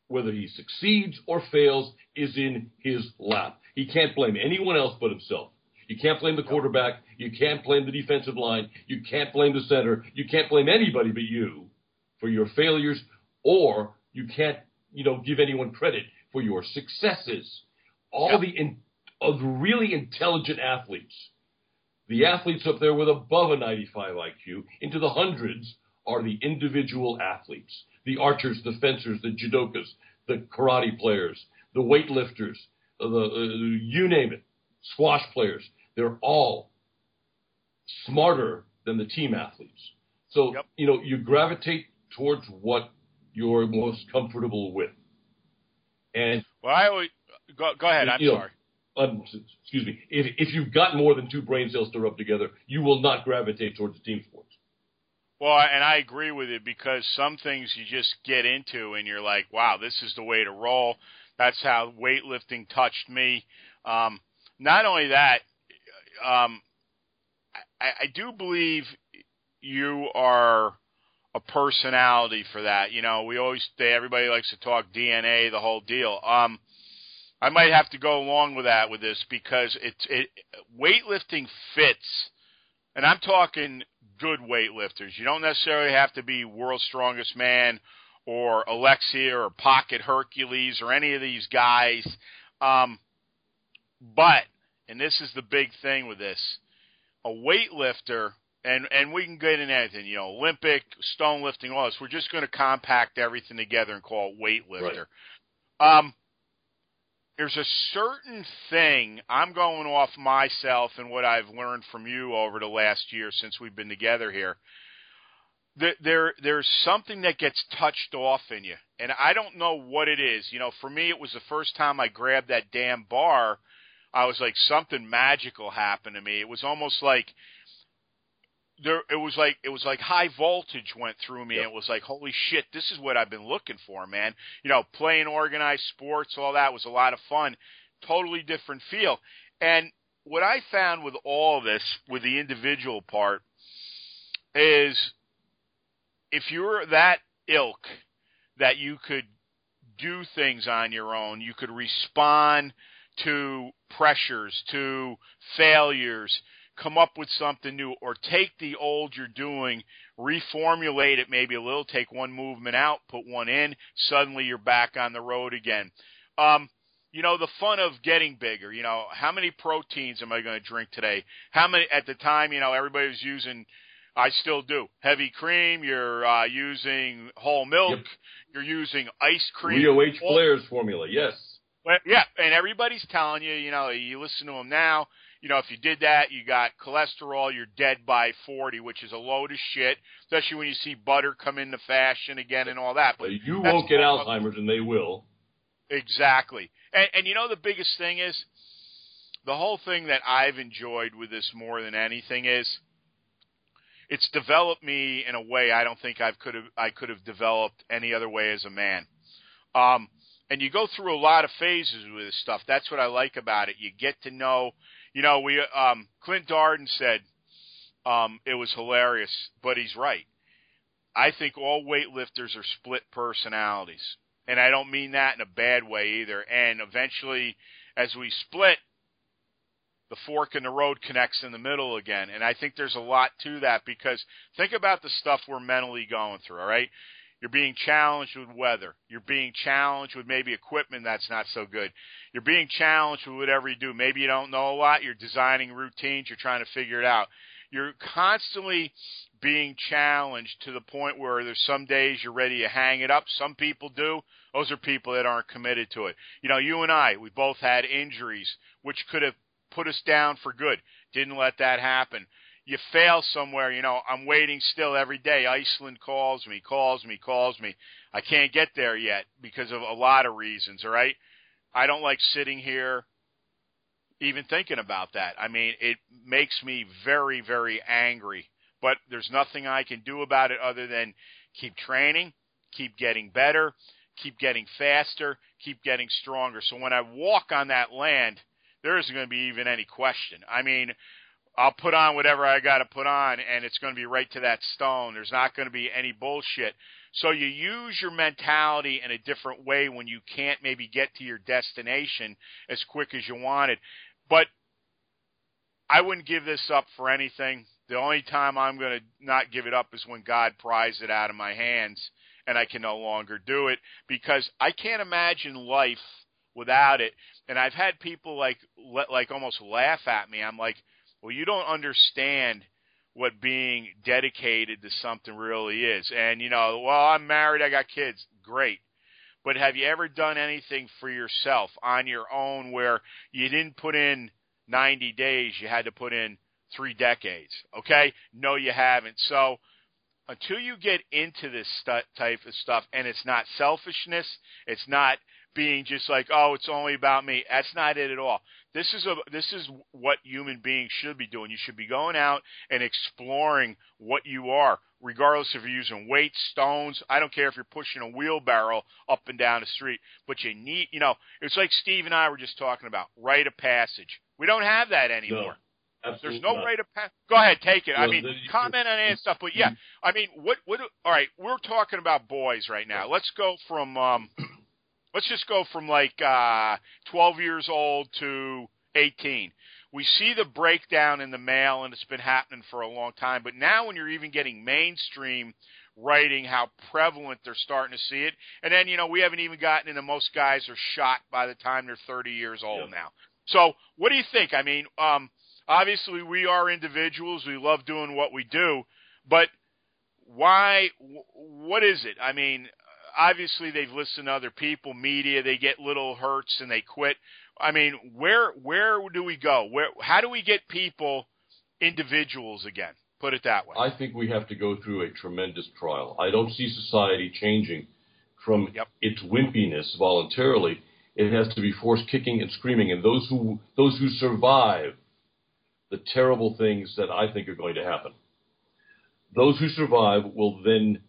whether he succeeds or fails is in his lap. He can't blame anyone else but himself. You can't blame the quarterback. You can't blame the defensive line. You can't blame the center. You can't blame anybody but you for your failures, or you can't, you know, give anyone credit for your successes. All yep. the in, of the really intelligent athletes, the athletes up there with above a ninety-five I Q, into the hundreds, are the individual athletes. The archers, the fencers, the judokas, the karate players, the weightlifters, the, uh, you name it, squash players. They're all smarter than the team athletes. So, yep. you know, you gravitate towards what you're most comfortable with. And well, I always go, go ahead. I'm you know, sorry. Um, excuse me. If, if you've got more than two brain cells to rub together, you will not gravitate towards the team sports. Well, and I agree with it, because some things you just get into and you're like, wow, this is the way to roll. That's how weightlifting touched me. Um, not only that, um, I, I do believe you are a personality for that. You know, we always say, everybody likes to talk D N A, the whole deal. Um, I might have to go along with that with this, because it's it weightlifting fits, and I'm talking good weightlifters. You don't necessarily have to be world's strongest man or Alexia or Pocket Hercules or any of these guys. Um, but, and this is the big thing with this, a weightlifter, and, and we can get in anything, you know, Olympic, stone lifting, all this. We're just going to compact everything together and call it weightlifter. Right. Um, there's a certain thing, I'm going off myself and what I've learned from you over the last year since we've been together here. There, there, there's something that gets touched off in you, and I don't know what it is. You know, for me, it was the first time I grabbed that damn bar, I was like, something magical happened to me. It was almost like there, it was like it was like high voltage went through me. Yep. And it was like, holy shit, this is what I've been looking for, man. You know, playing organized sports, all that was a lot of fun. Totally different feel. And what I found with all of this, with the individual part, is if you're that ilk that you could do things on your own, you could respond to pressures, to failures, come up with something new, or take the old you're doing, reformulate it maybe a little, take one movement out, put one in, suddenly you're back on the road again. Um, you know, the fun of getting bigger, you know, how many proteins am I going to drink today? How many, at the time, you know, everybody was using, I still do, heavy cream, you're uh, using whole milk, yep. You're using ice cream. Rio H. Blair's formula, yes. Well, yeah, and everybody's telling you, you know, you listen to them now, you know, if you did that, you got cholesterol, you're dead by forty, which is a load of shit, especially when you see butter come into fashion again and all that. But you won't get Alzheimer's, and they will. Exactly. And, and you know the biggest thing is, the whole thing that I've enjoyed with this more than anything is, it's developed me in a way I don't think I could have I could have developed any other way as a man. Um, and you go through a lot of phases with this stuff. That's what I like about it. You get to know, you know, we um, Clint Darden said um, it was hilarious, but he's right. I think all weightlifters are split personalities, and I don't mean that in a bad way either. And eventually, as we split, the fork in the road connects in the middle again. And I think there's a lot to that, because think about the stuff we're mentally going through, all right? You're being challenged with weather. You're being challenged with maybe equipment that's not so good. You're being challenged with whatever you do. Maybe you don't know a lot. You're designing routines. You're trying to figure it out. You're constantly being challenged to the point where there's some days you're ready to hang it up. Some people do. Those are people that aren't committed to it. You know, you and I, we both had injuries, which could have put us down for good. Didn't let that happen. You fail somewhere, you know, I'm waiting still every day. Iceland calls me, calls me, calls me. I can't get there yet because of a lot of reasons, all right? I don't like sitting here even thinking about that. I mean, it makes me very, very angry. But there's nothing I can do about it other than keep training, keep getting better, keep getting faster, keep getting stronger. So when I walk on that land, there isn't going to be even any question. I mean, I'll put on whatever I got to put on, and it's going to be right to that stone. There's not going to be any bullshit. So you use your mentality in a different way when you can't maybe get to your destination as quick as you wanted. But I wouldn't give this up for anything. The only time I'm going to not give it up is when God pries it out of my hands and I can no longer do it, because I can't imagine life without it. And I've had people like like almost laugh at me. I'm like, well, you don't understand what being dedicated to something really is. And, you know, well, I'm married, I got kids. Great. But have you ever done anything for yourself on your own where you didn't put in ninety days, you had to put in three decades? Okay? No, you haven't. So until you get into this stu- type of stuff, and it's not selfishness, it's not being just like, oh, it's only about me. That's not it at all. This is a this is what human beings should be doing. You should be going out and exploring what you are, regardless if you're using weights, stones. I don't care if you're pushing a wheelbarrow up and down the street. But you need, you know, it's like Steve and I were just talking about, rite of passage. We don't have that anymore. No, There's no not. rite of passage. Go ahead, take it. Well, I mean, the, comment on any stuff. But yeah, I mean, what what? All right, we're talking about boys right now. Let's go from. Um, Let's just go from like uh, twelve years old to eighteen. We see the breakdown in the male, and it's been happening for a long time. But now when you're even getting mainstream writing, how prevalent they're starting to see it. And then, you know, we haven't even gotten into most guys are shot by the time they're thirty years old yeah. now. So what do you think? I mean, um, obviously we are individuals. We love doing what we do. But why – what is it? I mean – obviously, they've listened to other people, media. They get little hurts and they quit. I mean, where where do we go? Where how do we get people individuals again? Put it that way. I think we have to go through a tremendous trial. I don't see society changing from yep. its wimpiness voluntarily. It has to be forced kicking and screaming. And those who those who survive the terrible things that I think are going to happen, those who survive will then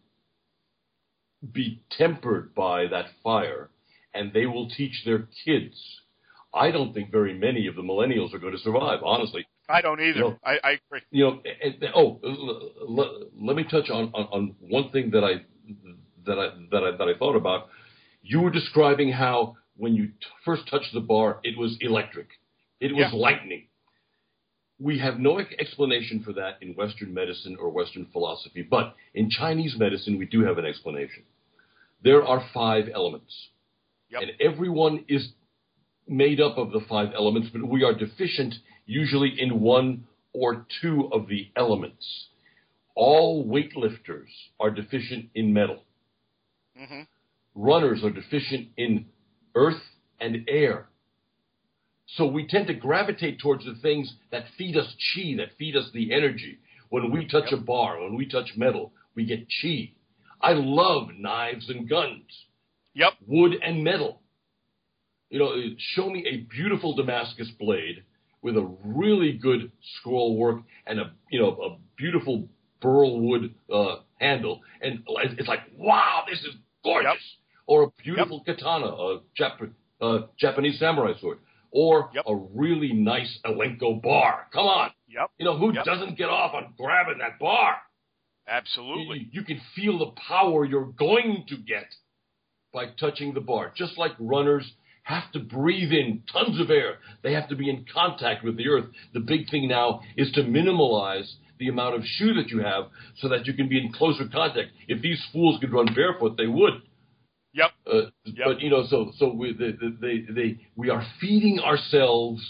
be tempered by that fire, and they will teach their kids. I don't think very many of the millennials are going to survive, honestly. I don't either. You know, I, I agree. You know, and, and, oh, l- l- let me touch on, on, on one thing that I that I that I that I thought about. You were describing how when you t- first touched the bar, it was electric, it was yeah. lightning. We have no explanation for that in Western medicine or Western philosophy, but in Chinese medicine, we do have an explanation. There are five elements, yep. and everyone is made up of the five elements, but we are deficient usually in one or two of the elements. All weightlifters are deficient in metal. Mm-hmm. Runners are deficient in earth and air. So we tend to gravitate towards the things that feed us chi, that feed us the energy. When we touch yep. a bar, when we touch metal, we get chi. I love knives and guns. Yep. Wood and metal. You know, show me a beautiful Damascus blade with a really good scroll work and a, you know, a beautiful burl wood uh, handle. And it's like, wow, this is gorgeous. Yep. Or a beautiful yep. katana, a Jap- uh, Japanese samurai sword. Or yep. a really nice Elenko bar. Come on. Yep. You know, who yep. doesn't get off on grabbing that bar? Absolutely. You, you can feel the power you're going to get by touching the bar. Just like runners have to breathe in tons of air. They have to be in contact with the earth. The big thing now is to minimalize the amount of shoe that you have so that you can be in closer contact. If these fools could run barefoot, they would. Yep. Uh, yep. But, you know, so so we, they, they, they, we are feeding ourselves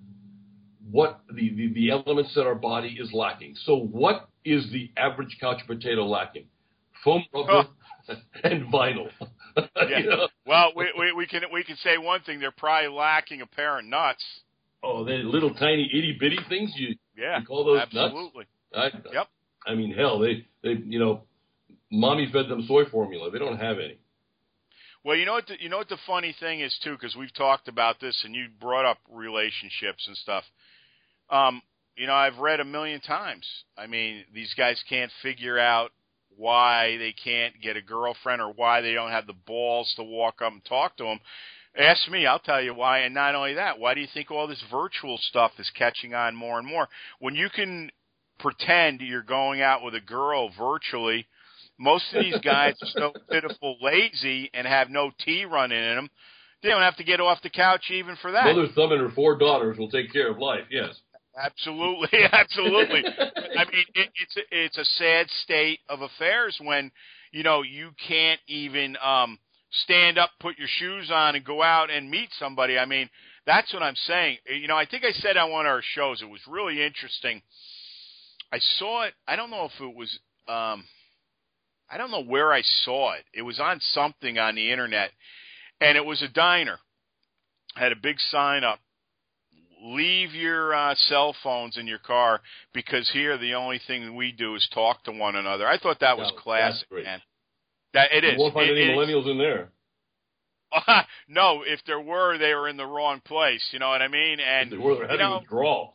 what the, the, the elements that our body is lacking. So what is the average couch potato lacking? Foam rubber oh. and vinyl. Yeah. You know? Well, we, we, we can we can say one thing. They're probably lacking a pair of nuts. Oh, they little tiny itty bitty things. You, yeah, you call those absolutely. nuts? I, yep. I mean, hell, they, they you know, mommy fed them soy formula. They don't have any. Well, you know what the, you know what the funny thing is too, because we've talked about this, and you brought up relationships and stuff. Um, you know, I've read a million times. I mean, these guys can't figure out why they can't get a girlfriend or why they don't have the balls to walk up and talk to them. Ask me, I'll tell you why. And not only that, why do you think all this virtual stuff is catching on more and more? When you can pretend you're going out with a girl virtually, most of these guys are so pitiful lazy and have no tea running in them, they don't have to get off the couch even for that. Mother Thumb and her four daughters will take care of life, yes. Absolutely, absolutely. I mean, it, it's a, it's a sad state of affairs when, you know, you can't even um, stand up, put your shoes on, and go out and meet somebody. I mean, that's what I'm saying. You know, I think I said on one of our shows, it was really interesting. I saw it. I don't know if it was. Um, I don't know where I saw it. It was on something on the internet, and it was a diner. Had a big sign up. Leave your uh, cell phones in your car because here the only thing we do is talk to one another. I thought that was no, classic, man. That it is. You won't find it, any it millennials is. in there. Uh, no, if there were, they were in the wrong place. You know what I mean? And If they were, they're having you know, a draw.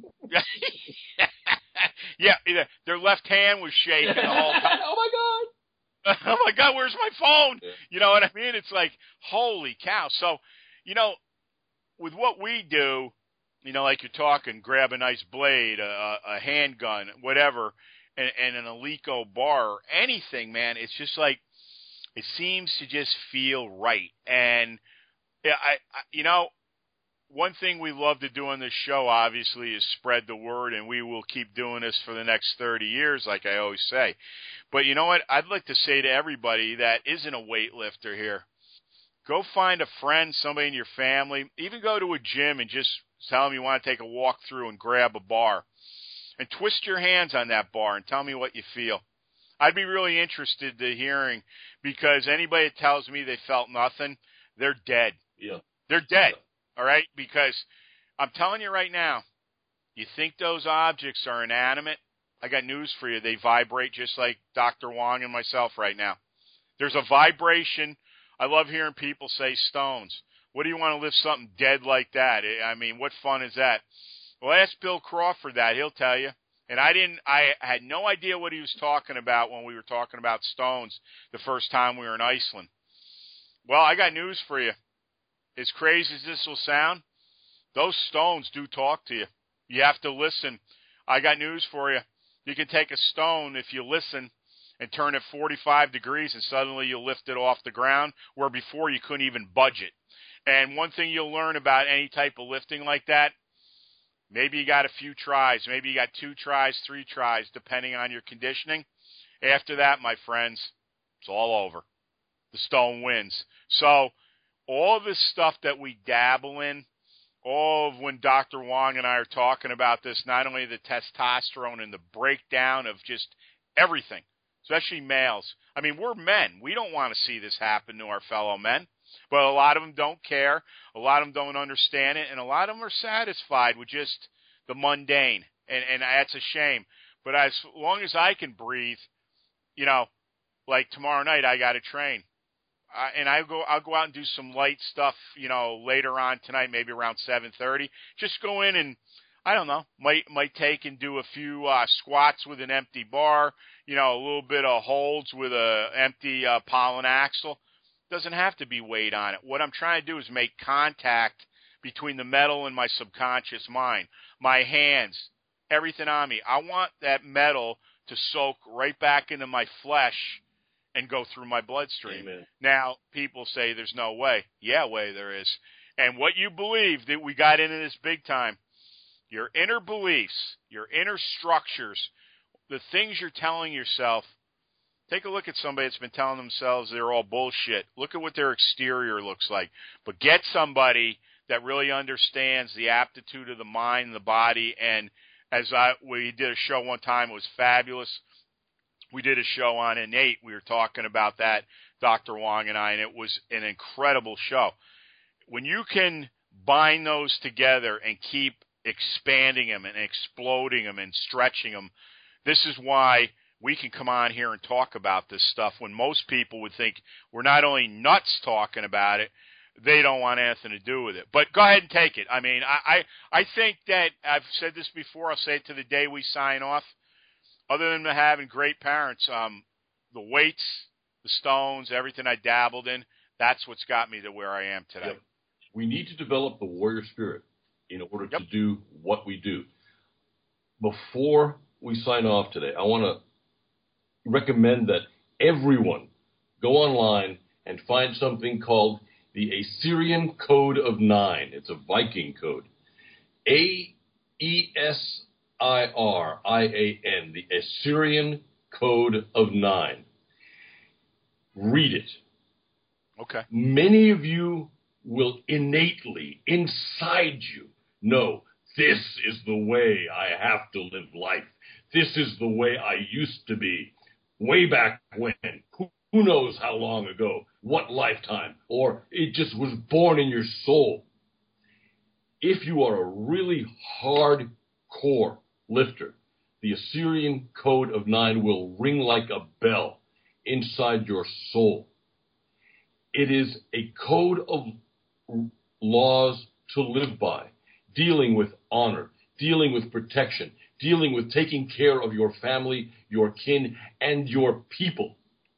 yeah, their left hand was shaking the whole time. Oh my God! Oh my God, where's my phone? Yeah. You know what I mean? It's like, holy cow. So, you know, with what we do, you know, like you're talking, grab a nice blade, a, a handgun, whatever, and, and an Alico bar, or anything, man. It's just like, it seems to just feel right. And, I, I, you know, one thing we love to do on this show, obviously, is spread the word, and we will keep doing this for the next thirty years, like I always say. But you know what? I'd like to say to everybody that isn't a weightlifter here, go find a friend, somebody in your family, even go to a gym and just tell them you want to take a walk through and grab a bar. And twist your hands on that bar and tell me what you feel. I'd be really interested in hearing, because anybody that tells me they felt nothing, they're dead. Yeah. They're dead, all right? Because I'm telling you right now, you think those objects are inanimate? I got news for you. They vibrate just like Doctor Wong and myself right now. There's a vibration. I love hearing people say stones. What do you want to lift something dead like that? I mean, what fun is that? Well, ask Bill Crawford that. He'll tell you. And I didn't, I had no idea what he was talking about when we were talking about stones the first time we were in Iceland. Well, I got news for you. As crazy as this will sound, those stones do talk to you. You have to listen. I got news for you. You can take a stone if you listen and turn it forty-five degrees, and suddenly you'll lift it off the ground where before you couldn't even budge it. And one thing you'll learn about any type of lifting like that, maybe you got a few tries. Maybe you got two tries, three tries, depending on your conditioning. After that, my friends, it's all over. The stone wins. So all this stuff that we dabble in, all of when Doctor Wong and I are talking about this, not only the testosterone and the breakdown of just everything, especially males. I mean, we're men. We don't want to see this happen to our fellow men. But a lot of them don't care. A lot of them don't understand it. And a lot of them are satisfied with just the mundane. And, and that's a shame. But as long as I can breathe, you know, like tomorrow night I got to train. Uh, and I go, I'll go out and do some light stuff, you know, later on tonight, maybe around seven thirty. Just go in and, I don't know, might might take and do a few uh, squats with an empty bar, you know, a little bit of holds with a empty uh, pollen axle. Doesn't have to be weight on it. What I'm trying to do is make contact between the metal and my subconscious mind, my hands, everything on me. I want that metal to soak right back into my flesh and go through my bloodstream. Amen. Now, people say there's no way. Yeah, way there is. And what you believe that we got into this big time, your inner beliefs, your inner structures, the things you're telling yourself. Take a look at somebody that's been telling themselves they're all bullshit. Look at what their exterior looks like. But get somebody that really understands the aptitude of the mind and the body. And as I we did a show one time, it was fabulous. We did a show on Innate. We were talking about that, Doctor Wong and I, and it was an incredible show. When you can bind those together and keep expanding them and exploding them and stretching them, this is why we can come on here and talk about this stuff when most people would think we're not only nuts talking about it, they don't want anything to do with it. But go ahead and take it. I mean, I, I, I think that I've said this before. I'll say it to the day we sign off. Other than having great parents, um, the weights, the stones, everything I dabbled in, That's what's got me to where I am today. Yep. We need to develop the warrior spirit in order yep. to do what we do. Before we sign off today, I want to recommend that everyone go online and find something called the Assyrian Code of Nine. It's a Viking code. A E S I R I A N, the Assyrian Code of Nine. Read it. Okay. Many of you will innately, inside you, know this is the way I have to live life. This is the way I used to be. Way back when. Who, who knows how long ago? What lifetime? Or it just was born in your soul. If you are a really hardcore lifter, the Assyrian Code of Nine will ring like a bell inside your soul. It is a code of laws to live by, dealing with honor, dealing with protection, dealing with taking care of your family, your kin, and your people.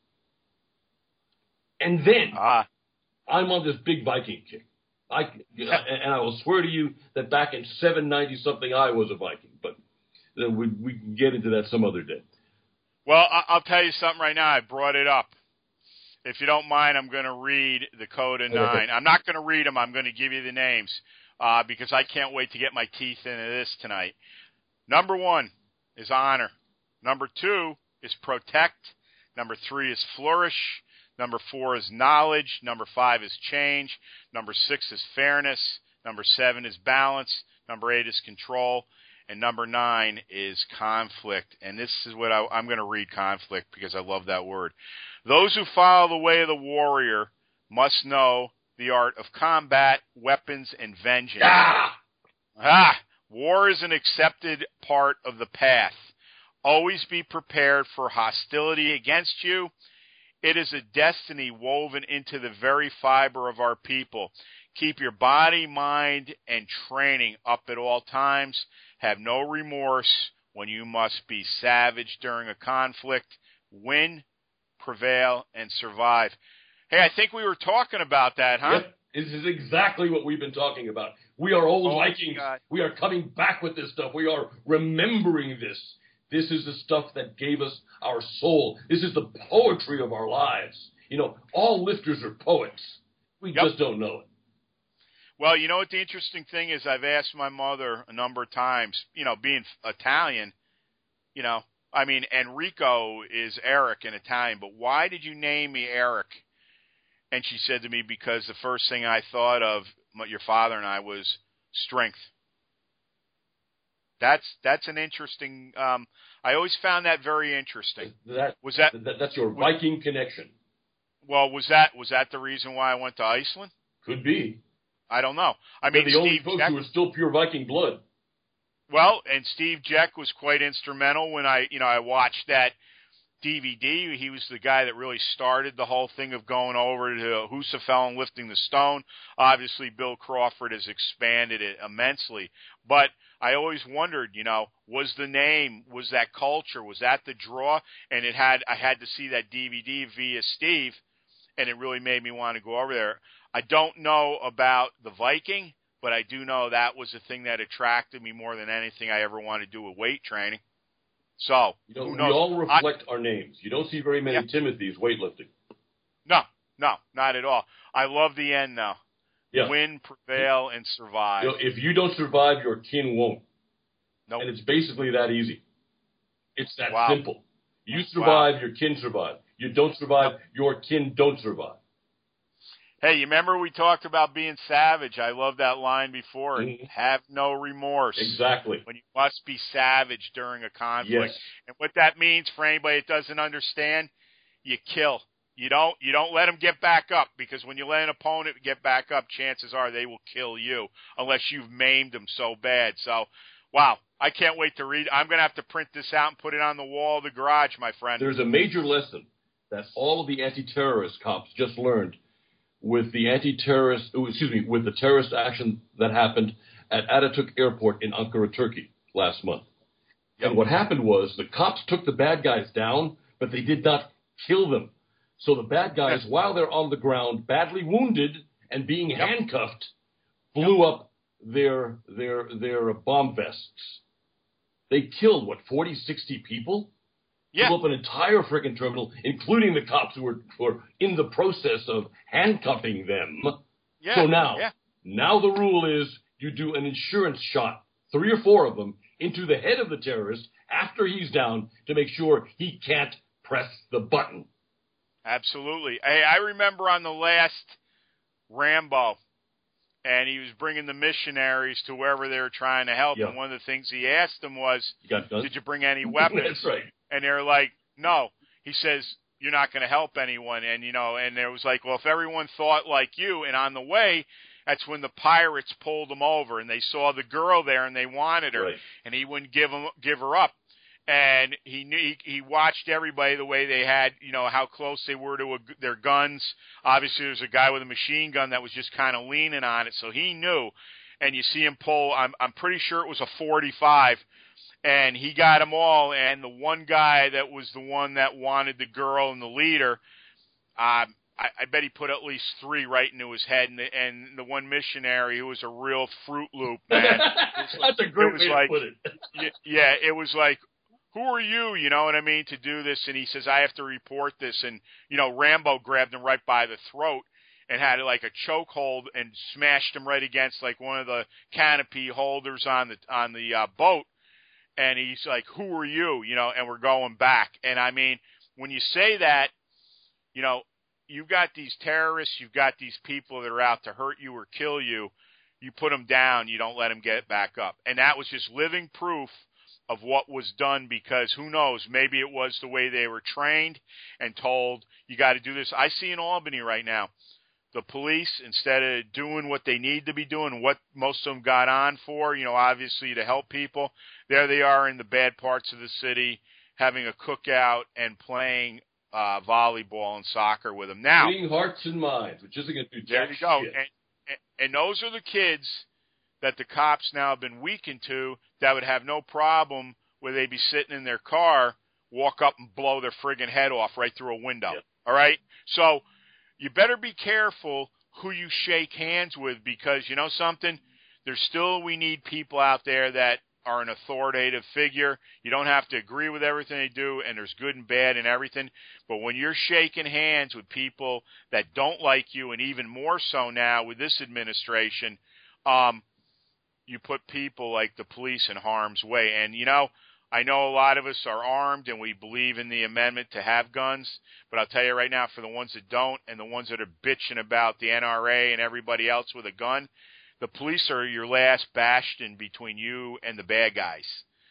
And then ah. I'm on this big Viking kick. I, and I will swear to you that back in seven ninety something, I was a Viking. But we, we can get into that some other day. Well, I'll tell you something right now. I brought it up. If you don't mind, I'm going to read the Code of Nine. I'm not going to read them. I'm going to give you the names uh, because I can't wait to get my teeth into this tonight. Number one is honor. Number two is protect. Number three is flourish. Number four is knowledge. Number five is change. Number six is fairness. Number seven is balance. Number eight is control. And number nine is conflict. And this is what I, I'm going to read conflict because I love that word. Those who follow the way of the warrior must know the art of combat, weapons, and vengeance. Ah! Ah! War is an accepted part of the path. Always be prepared for hostility against you. It is a destiny woven into the very fiber of our people. Keep your body, mind, and training up at all times. Have no remorse when you must be savage during a conflict. Win, prevail, and survive. Hey, I think we were talking about that, huh? Yep. This is exactly what we've been talking about. We are old oh Vikings. We are coming back with this stuff. We are remembering this. This is the stuff that gave us our soul. This is the poetry of our lives. You know, all lifters are poets. We yep. just don't know it. Well, you know what the interesting thing is? I've asked my mother a number of times, you know, being Italian, you know, I mean, Enrico is Eric in Italian, but why did you name me Eric? And she said to me, because the first thing I thought of your father and I was strength. That's that's an interesting. Um, I always found that very interesting. That was that, that that's your Viking was, connection. Well, was that was that the reason why I went to Iceland? Could be. I don't know. I They're mean, the Steve only folks Jeck, who are still pure Viking blood. Well, and Steve Jeck was quite instrumental when I, you know, I watched that D V D. He was the guy that really started the whole thing of going over to Husafell and lifting the stone. Obviously, Bill Crawford has expanded it immensely. But I always wondered, you know, was the name, was that culture, was that the draw? And it had, I had to see that D V D via Steve, and it really made me want to go over there. I don't know about the Viking, but I do know that was the thing that attracted me more than anything I ever wanted to do with weight training. So, you know, who we knows? all reflect I, our names. You don't see very many yeah. Timothys weightlifting. No, no, not at all. I love the end, though. Yeah. Win, prevail, and survive. You know, if you don't survive, your kin won't. Nope. And it's basically that easy. It's that wow. simple. You survive, wow. your kin survive. You don't survive, yep. your kin don't survive. Hey, you remember we talked about being savage? I love that line before. Mm-hmm. Have no remorse. Exactly. When you must be savage during a conflict. Yes. And what that means for anybody that doesn't understand, you kill. You don't you don't let them get back up, because when you let an opponent get back up, chances are they will kill you unless you've maimed them so bad. So, wow, I can't wait to read. I'm going to have to print this out and put it on the wall of the garage, my friend. There's a major lesson that all of the anti-terrorist cops just learned with the anti-terrorist, excuse me, with the terrorist action that happened at Ataturk Airport in Ankara, Turkey last month. Yep. And what happened was the cops took the bad guys down, but they did not kill them. So the bad guys, while they're on the ground, badly wounded and being yep. handcuffed, blew yep. up their their their bomb vests. They killed, what, forty, sixty people? Yeah. Blew up an entire freaking terminal, including the cops who were, who were in the process of handcuffing them. Yeah. So now, yeah. now the rule is you do an insurance shot, three or four of them, into the head of the terrorist after he's down to make sure he can't press the button. Absolutely. Hey, I remember on the last Rambo, and he was bringing the missionaries to wherever they were trying to help, yeah. and one of the things he asked them was, you got guns? did you bring any weapons? That's right. And they're like, no. He says, you're not going to help anyone. And, you know, and it was like, well, if everyone thought like you, and on the way, that's when the pirates pulled them over, and they saw the girl there, and they wanted her, right. and he wouldn't give them, give her up. And he knew he, he watched everybody the way they had, you know, how close they were to a, their guns. Obviously, there's a guy with a machine gun that was just kind of leaning on it, so he knew. And you see him pull. I'm I'm pretty sure it was a forty-five, and he got them all. And the one guy that was the one that wanted the girl and the leader, um, I, I bet he put at least three right into his head. And the, and the one missionary who was a real Fruit Loop, man. That's a great way like, to put it. Yeah, it was like, who are you, you know what I mean, to do this? And he says, I have to report this. And, you know, Rambo grabbed him right by the throat and had like a chokehold and smashed him right against like one of the canopy holders on the on the uh, boat. And he's like, who are you, you know, and we're going back. And, I mean, when you say that, you know, you've got these terrorists, you've got these people that are out to hurt you or kill you. You put them down, you don't let them get back up. And that was just living proof of what was done, because who knows, maybe it was the way they were trained and told, you got to do this. I see in Albany right now, the police, instead of doing what they need to be doing, what most of them got on for, you know, obviously to help people, there they are in the bad parts of the city having a cookout and playing uh, volleyball and soccer with them. Now, winning hearts and minds, which isn't going to do jack there you go. shit. And, and, and those are the kids that the cops now have been weakened to, that would have no problem where they'd be sitting in their car, walk up and blow their friggin' head off right through a window. Yep. All right? So you better be careful who you shake hands with, because you know something? There's still, we need people out there that are an authoritative figure. You don't have to agree with everything they do, and there's good and bad in everything. But when you're shaking hands with people that don't like you, and even more so now with this administration, um, you put people like the police in harm's way. And, you know, I know a lot of us are armed and we believe in the amendment to have guns, but I'll tell you right now, for the ones that don't and the ones that are bitching about the N R A and everybody else with a gun, the police are your last bastion between you and the bad guys.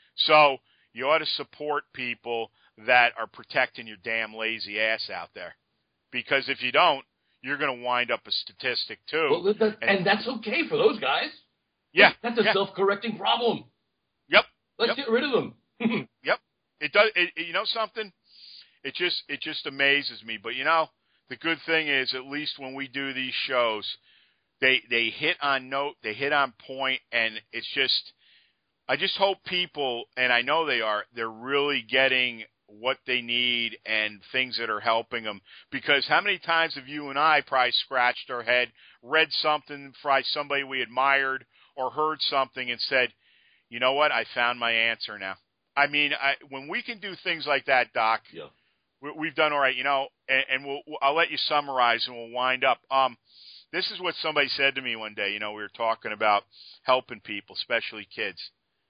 So you ought to support people that are protecting your damn lazy ass out there, because if you don't, you're going to wind up a statistic too. Well, that, and, and that's okay for those guys. Yeah, that's a yeah. self-correcting problem. Yep. Let's yep. get rid of them. Yep. It does. It, it, you know something? It just it just amazes me. But you know, the good thing is, at least when we do these shows, they they hit on note, they hit on point, and it's just, I just hope people, and I know they are, they're really getting what they need and things that are helping them. Because how many times have you and I probably scratched our head, read something from somebody we admired, or heard something and said, you know what, I found my answer now. I mean, I, when we can do things like that, Doc, yeah. we, we've done all right, you know, and, and we'll, I'll let you summarize and we'll wind up. Um, this is what somebody said to me one day. You know, we were talking about helping people, especially kids.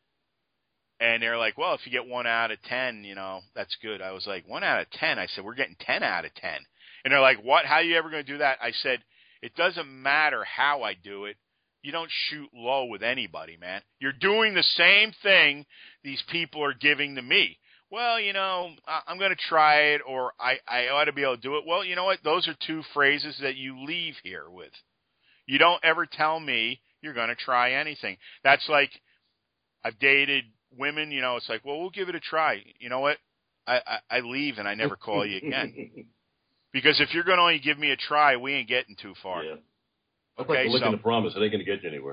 And they're like, well, if you get one out of ten, you know, that's good. I was like, one out of ten? I said, we're getting ten out of ten. And they're like, what? How are you ever going to do that? I said, it doesn't matter how I do it. You don't shoot low with anybody, man. You're doing the same thing these people are giving to me. Well, you know, I'm going to try it, or I, I ought to be able to do it. Well, you know what? Those are two phrases that you leave here with. You don't ever tell me you're going to try anything. That's like, I've dated women, you know, it's like, well, we'll give it a try. You know what? I, I, I leave and I never call you again. Because if you're going to only give me a try, we ain't getting too far. Yeah. That's Okay, like looking so, to promise. It ain't going to get you anywhere.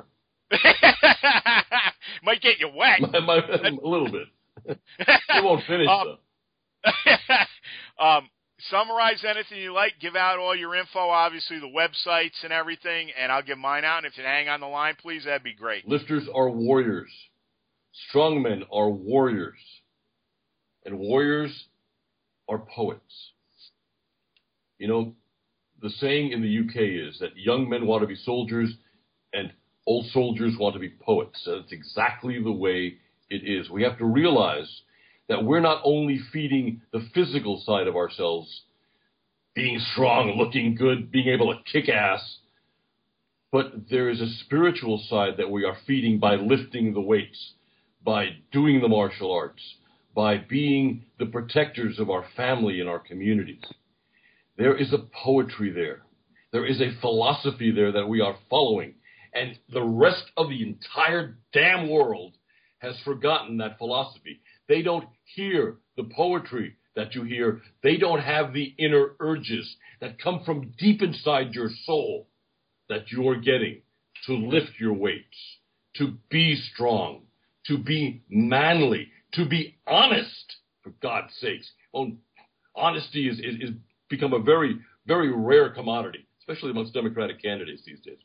Might get you wet. My, my, a little bit. It won't finish, um, though. um, summarize anything you like. Give out all your info, obviously the websites and everything, and I'll give mine out. And if you hang on the line, please, that'd be great. Lifters are warriors. Strongmen are warriors. And warriors are poets. You know, the saying in the U K is that young men want to be soldiers and old soldiers want to be poets. That's exactly the way it is. We have to realize that we're not only feeding the physical side of ourselves, being strong, looking good, being able to kick ass, but there is a spiritual side that we are feeding by lifting the weights, by doing the martial arts, by being the protectors of our family and our communities. There is a poetry there. There is a philosophy there that we are following. And the rest of the entire damn world has forgotten that philosophy. They don't hear the poetry that you hear. They don't have the inner urges that come from deep inside your soul that you're getting to lift your weights, to be strong, to be manly, to be honest, for God's sakes. Well, honesty is, is, is become a very, very rare commodity, especially amongst Democratic candidates these days.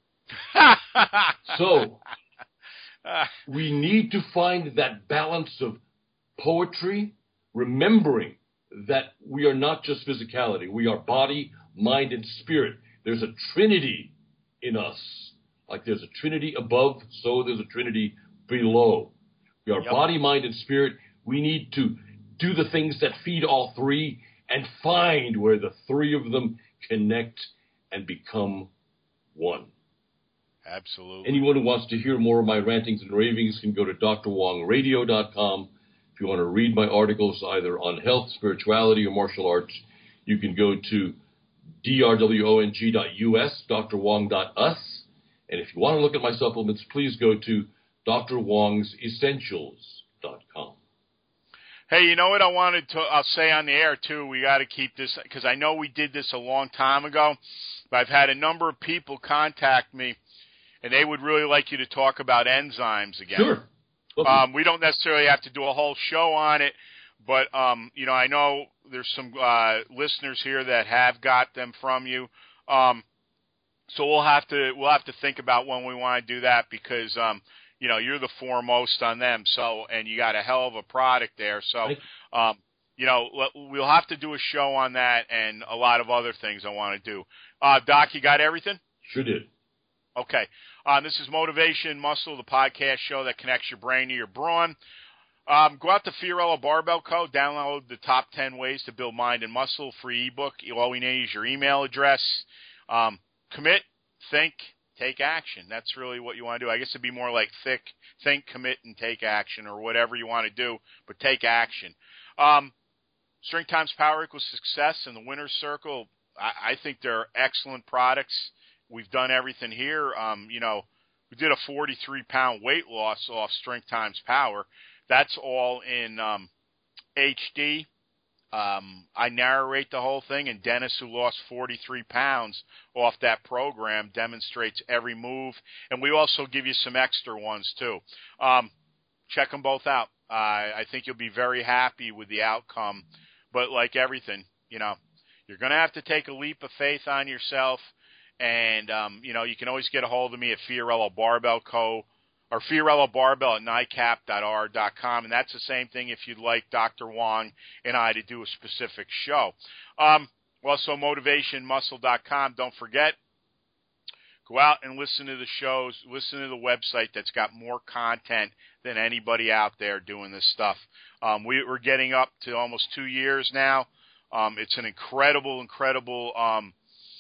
So we need to find that balance of poetry, remembering that we are not just physicality. We are body, mind, and spirit. There's a trinity in us. Like there's a trinity above, so there's a trinity below. We are yep. body, mind, and spirit. We need to do the things that feed all three and find where the three of them connect and become one. Absolutely. Anyone who wants to hear more of my rantings and ravings can go to D R wong radio dot com. If you want to read my articles either on health, spirituality, or martial arts, you can go to D R wong dot U S, D R wong dot U S. And if you want to look at my supplements, please go to D R wongs essentials dot com. Hey, you know what I wanted to I'll say on the air, too? We got to keep this, because I know we did this a long time ago, but I've had a number of people contact me, and they would really like you to talk about enzymes again. Sure. Okay. Um, we don't necessarily have to do a whole show on it, but, um, you know, I know there's some uh, listeners here that have got them from you. Um, so we'll have to we'll have to think about when we want to do that, because, um, you know, you're the foremost on them. So, and you got a hell of a product there. So, um, you know, we'll have to do a show on that and a lot of other things I want to do. Uh, Doc, you got everything? Sure did. Okay. Um, this is Motivation Muscle, the podcast show that connects your brain to your brawn. Um, go out to Fiorello Barbell Co. Download the top ten ways to build mind and muscle, free ebook. All we need is your email address. Um, commit, think, take action. That's really what you want to do. I guess it'd be more like thick, think, commit, and take action, or whatever you want to do, but take action. Um, Strength times power equals success, and the winner's circle, I, I think they're excellent products. We've done everything here. Um, you know, we did a forty-three pound weight loss off Strength Times Power. That's all in um, H D. Um, I narrate the whole thing, and Dennis, who lost forty-three pounds off that program, demonstrates every move. And we also give you some extra ones, too. Um, check them both out. Uh, I think you'll be very happy with the outcome. But like everything, you know, you're going to have to take a leap of faith on yourself. And, um, you know, you can always get a hold of me at Fiorello Barbell Co. or Fiorello Barbell at N I C A P dot R dot com. And that's the same thing if you'd like Doctor Wong and I to do a specific show. Um, also, motivation muscle dot com. Don't forget, go out and listen to the shows. Listen to the website that's got more content than anybody out there doing this stuff. Um, we, we're getting up to almost two years now. Um, it's an incredible, incredible um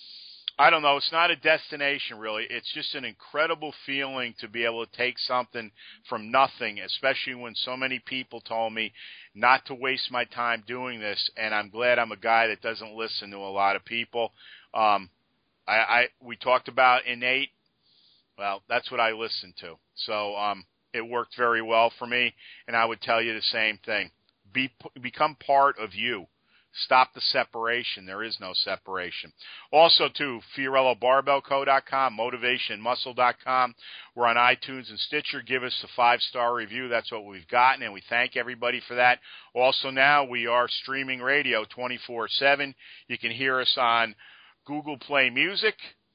I don't know. It's not a destination, really. It's just an incredible feeling to be able to take something from nothing, especially when so many people told me not to waste my time doing this, and I'm glad I'm a guy that doesn't listen to a lot of people. Um, I, I we talked about innate. Well, that's what I listened to. So um, it worked very well for me, and I would tell you the same thing. Be, become part of you. Stop the separation. There is no separation. Also, too, Fiorello Barbell Co dot com, Motivation Muscle dot com. We're on iTunes and Stitcher. Give us a five-star review. That's what we've gotten, and we thank everybody for that. Also, now we are streaming radio twenty-four seven. You can hear us on Google Play Music,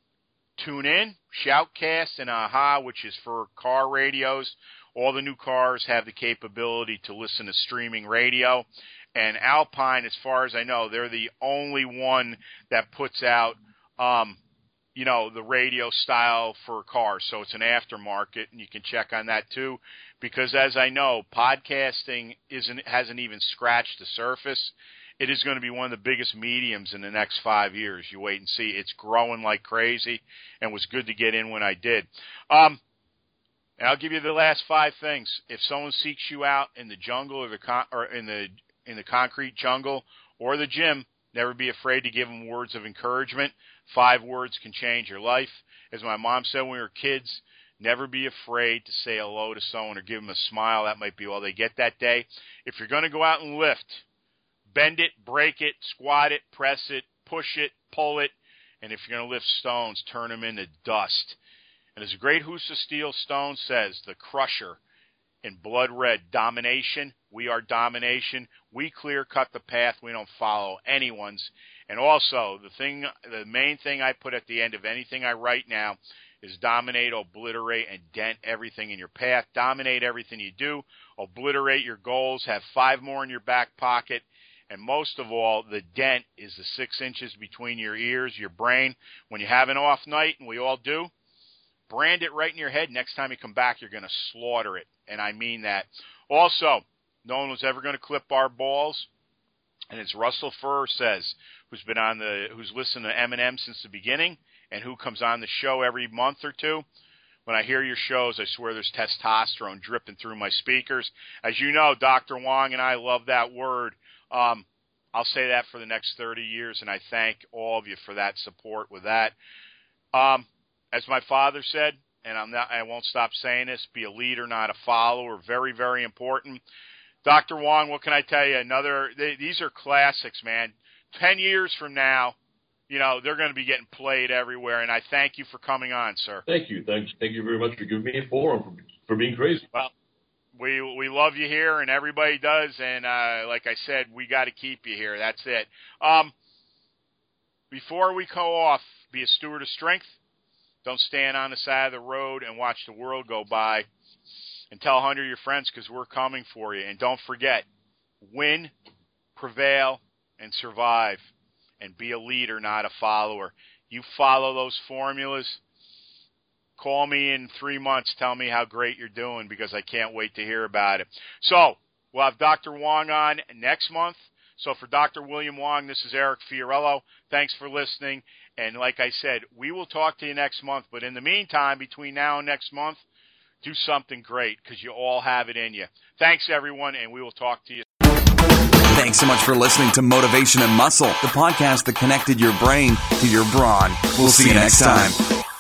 TuneIn, Shoutcast, and Aha, which is for car radios. All the new cars have the capability to listen to streaming radio. And Alpine, as far as I know, they're the only one that puts out, um, you know, the radio style for cars. So it's an aftermarket, and you can check on that too. Because as I know, podcasting isn't hasn't even scratched the surface. It is going to be one of the biggest mediums in the next five years. You wait and see. It's growing like crazy, and it was good to get in when I did. Um, and I'll give you the last five things. If someone seeks you out in the jungle or the con- or in the in the concrete jungle or the gym, never be afraid to give them words of encouragement. Five words can change your life. As my mom said when we were kids, never be afraid to say hello to someone or give them a smile. That might be all they get that day. If you're going to go out and lift, bend it, break it, squat it, press it, push it, pull it. And if you're going to lift stones, turn them into dust. And as the great Husa Steel Stone says, the crusher in blood red, domination. We are domination. We clear cut the path. We don't follow anyone's. And also, the thing, the main thing I put at the end of anything I write now is dominate, obliterate, and dent everything in your path. Dominate everything you do. Obliterate your goals. Have five more in your back pocket. And most of all, the dent is the six inches between your ears, your brain. When you have an off night, and we all do, brand it right in your head. Next time you come back, you're going to slaughter it. And I mean that. Also, no one was ever going to clip our balls. And as Russell Furr says, who's been on the, who's listened to M and M since the beginning, and who comes on the show every month or two. When I hear your shows, I swear there's testosterone dripping through my speakers. As you know, Doctor Wong and I love that word. Um, I'll say that for the next thirty years, and I thank all of you for that support with that. Um, as my father said, and I'm not, I won't stop saying this, be a leader, not a follower. Very, very important. Doctor Wong, what can I tell you? Another, they, these are classics, man. Ten years from now, you know, they're going to be getting played everywhere, and I thank you for coming on, sir. Thank you. Thank, thank you very much for giving me a forum, for, for being crazy. Well, we we love you here, and everybody does, and uh, like I said, we got to keep you here. That's it. Um, before we go off, be a steward of strength. Don't stand on the side of the road and watch the world go by. And tell one hundred of your friends, because we're coming for you. And don't forget, win, prevail, and survive. And be a leader, not a follower. You follow those formulas. Call me in three months. Tell me how great you're doing, because I can't wait to hear about it. So, we'll have Doctor Wong on next month. So for Doctor William Wong, this is Eric Fiorello. Thanks for listening. And like I said, we will talk to you next month. But in the meantime, between now and next month, do something great, because you all have it in you. Thanks, everyone, and we will talk to you. Thanks so much for listening to Motivation and Muscle, the podcast that connected your brain to your brawn. We'll see you next time.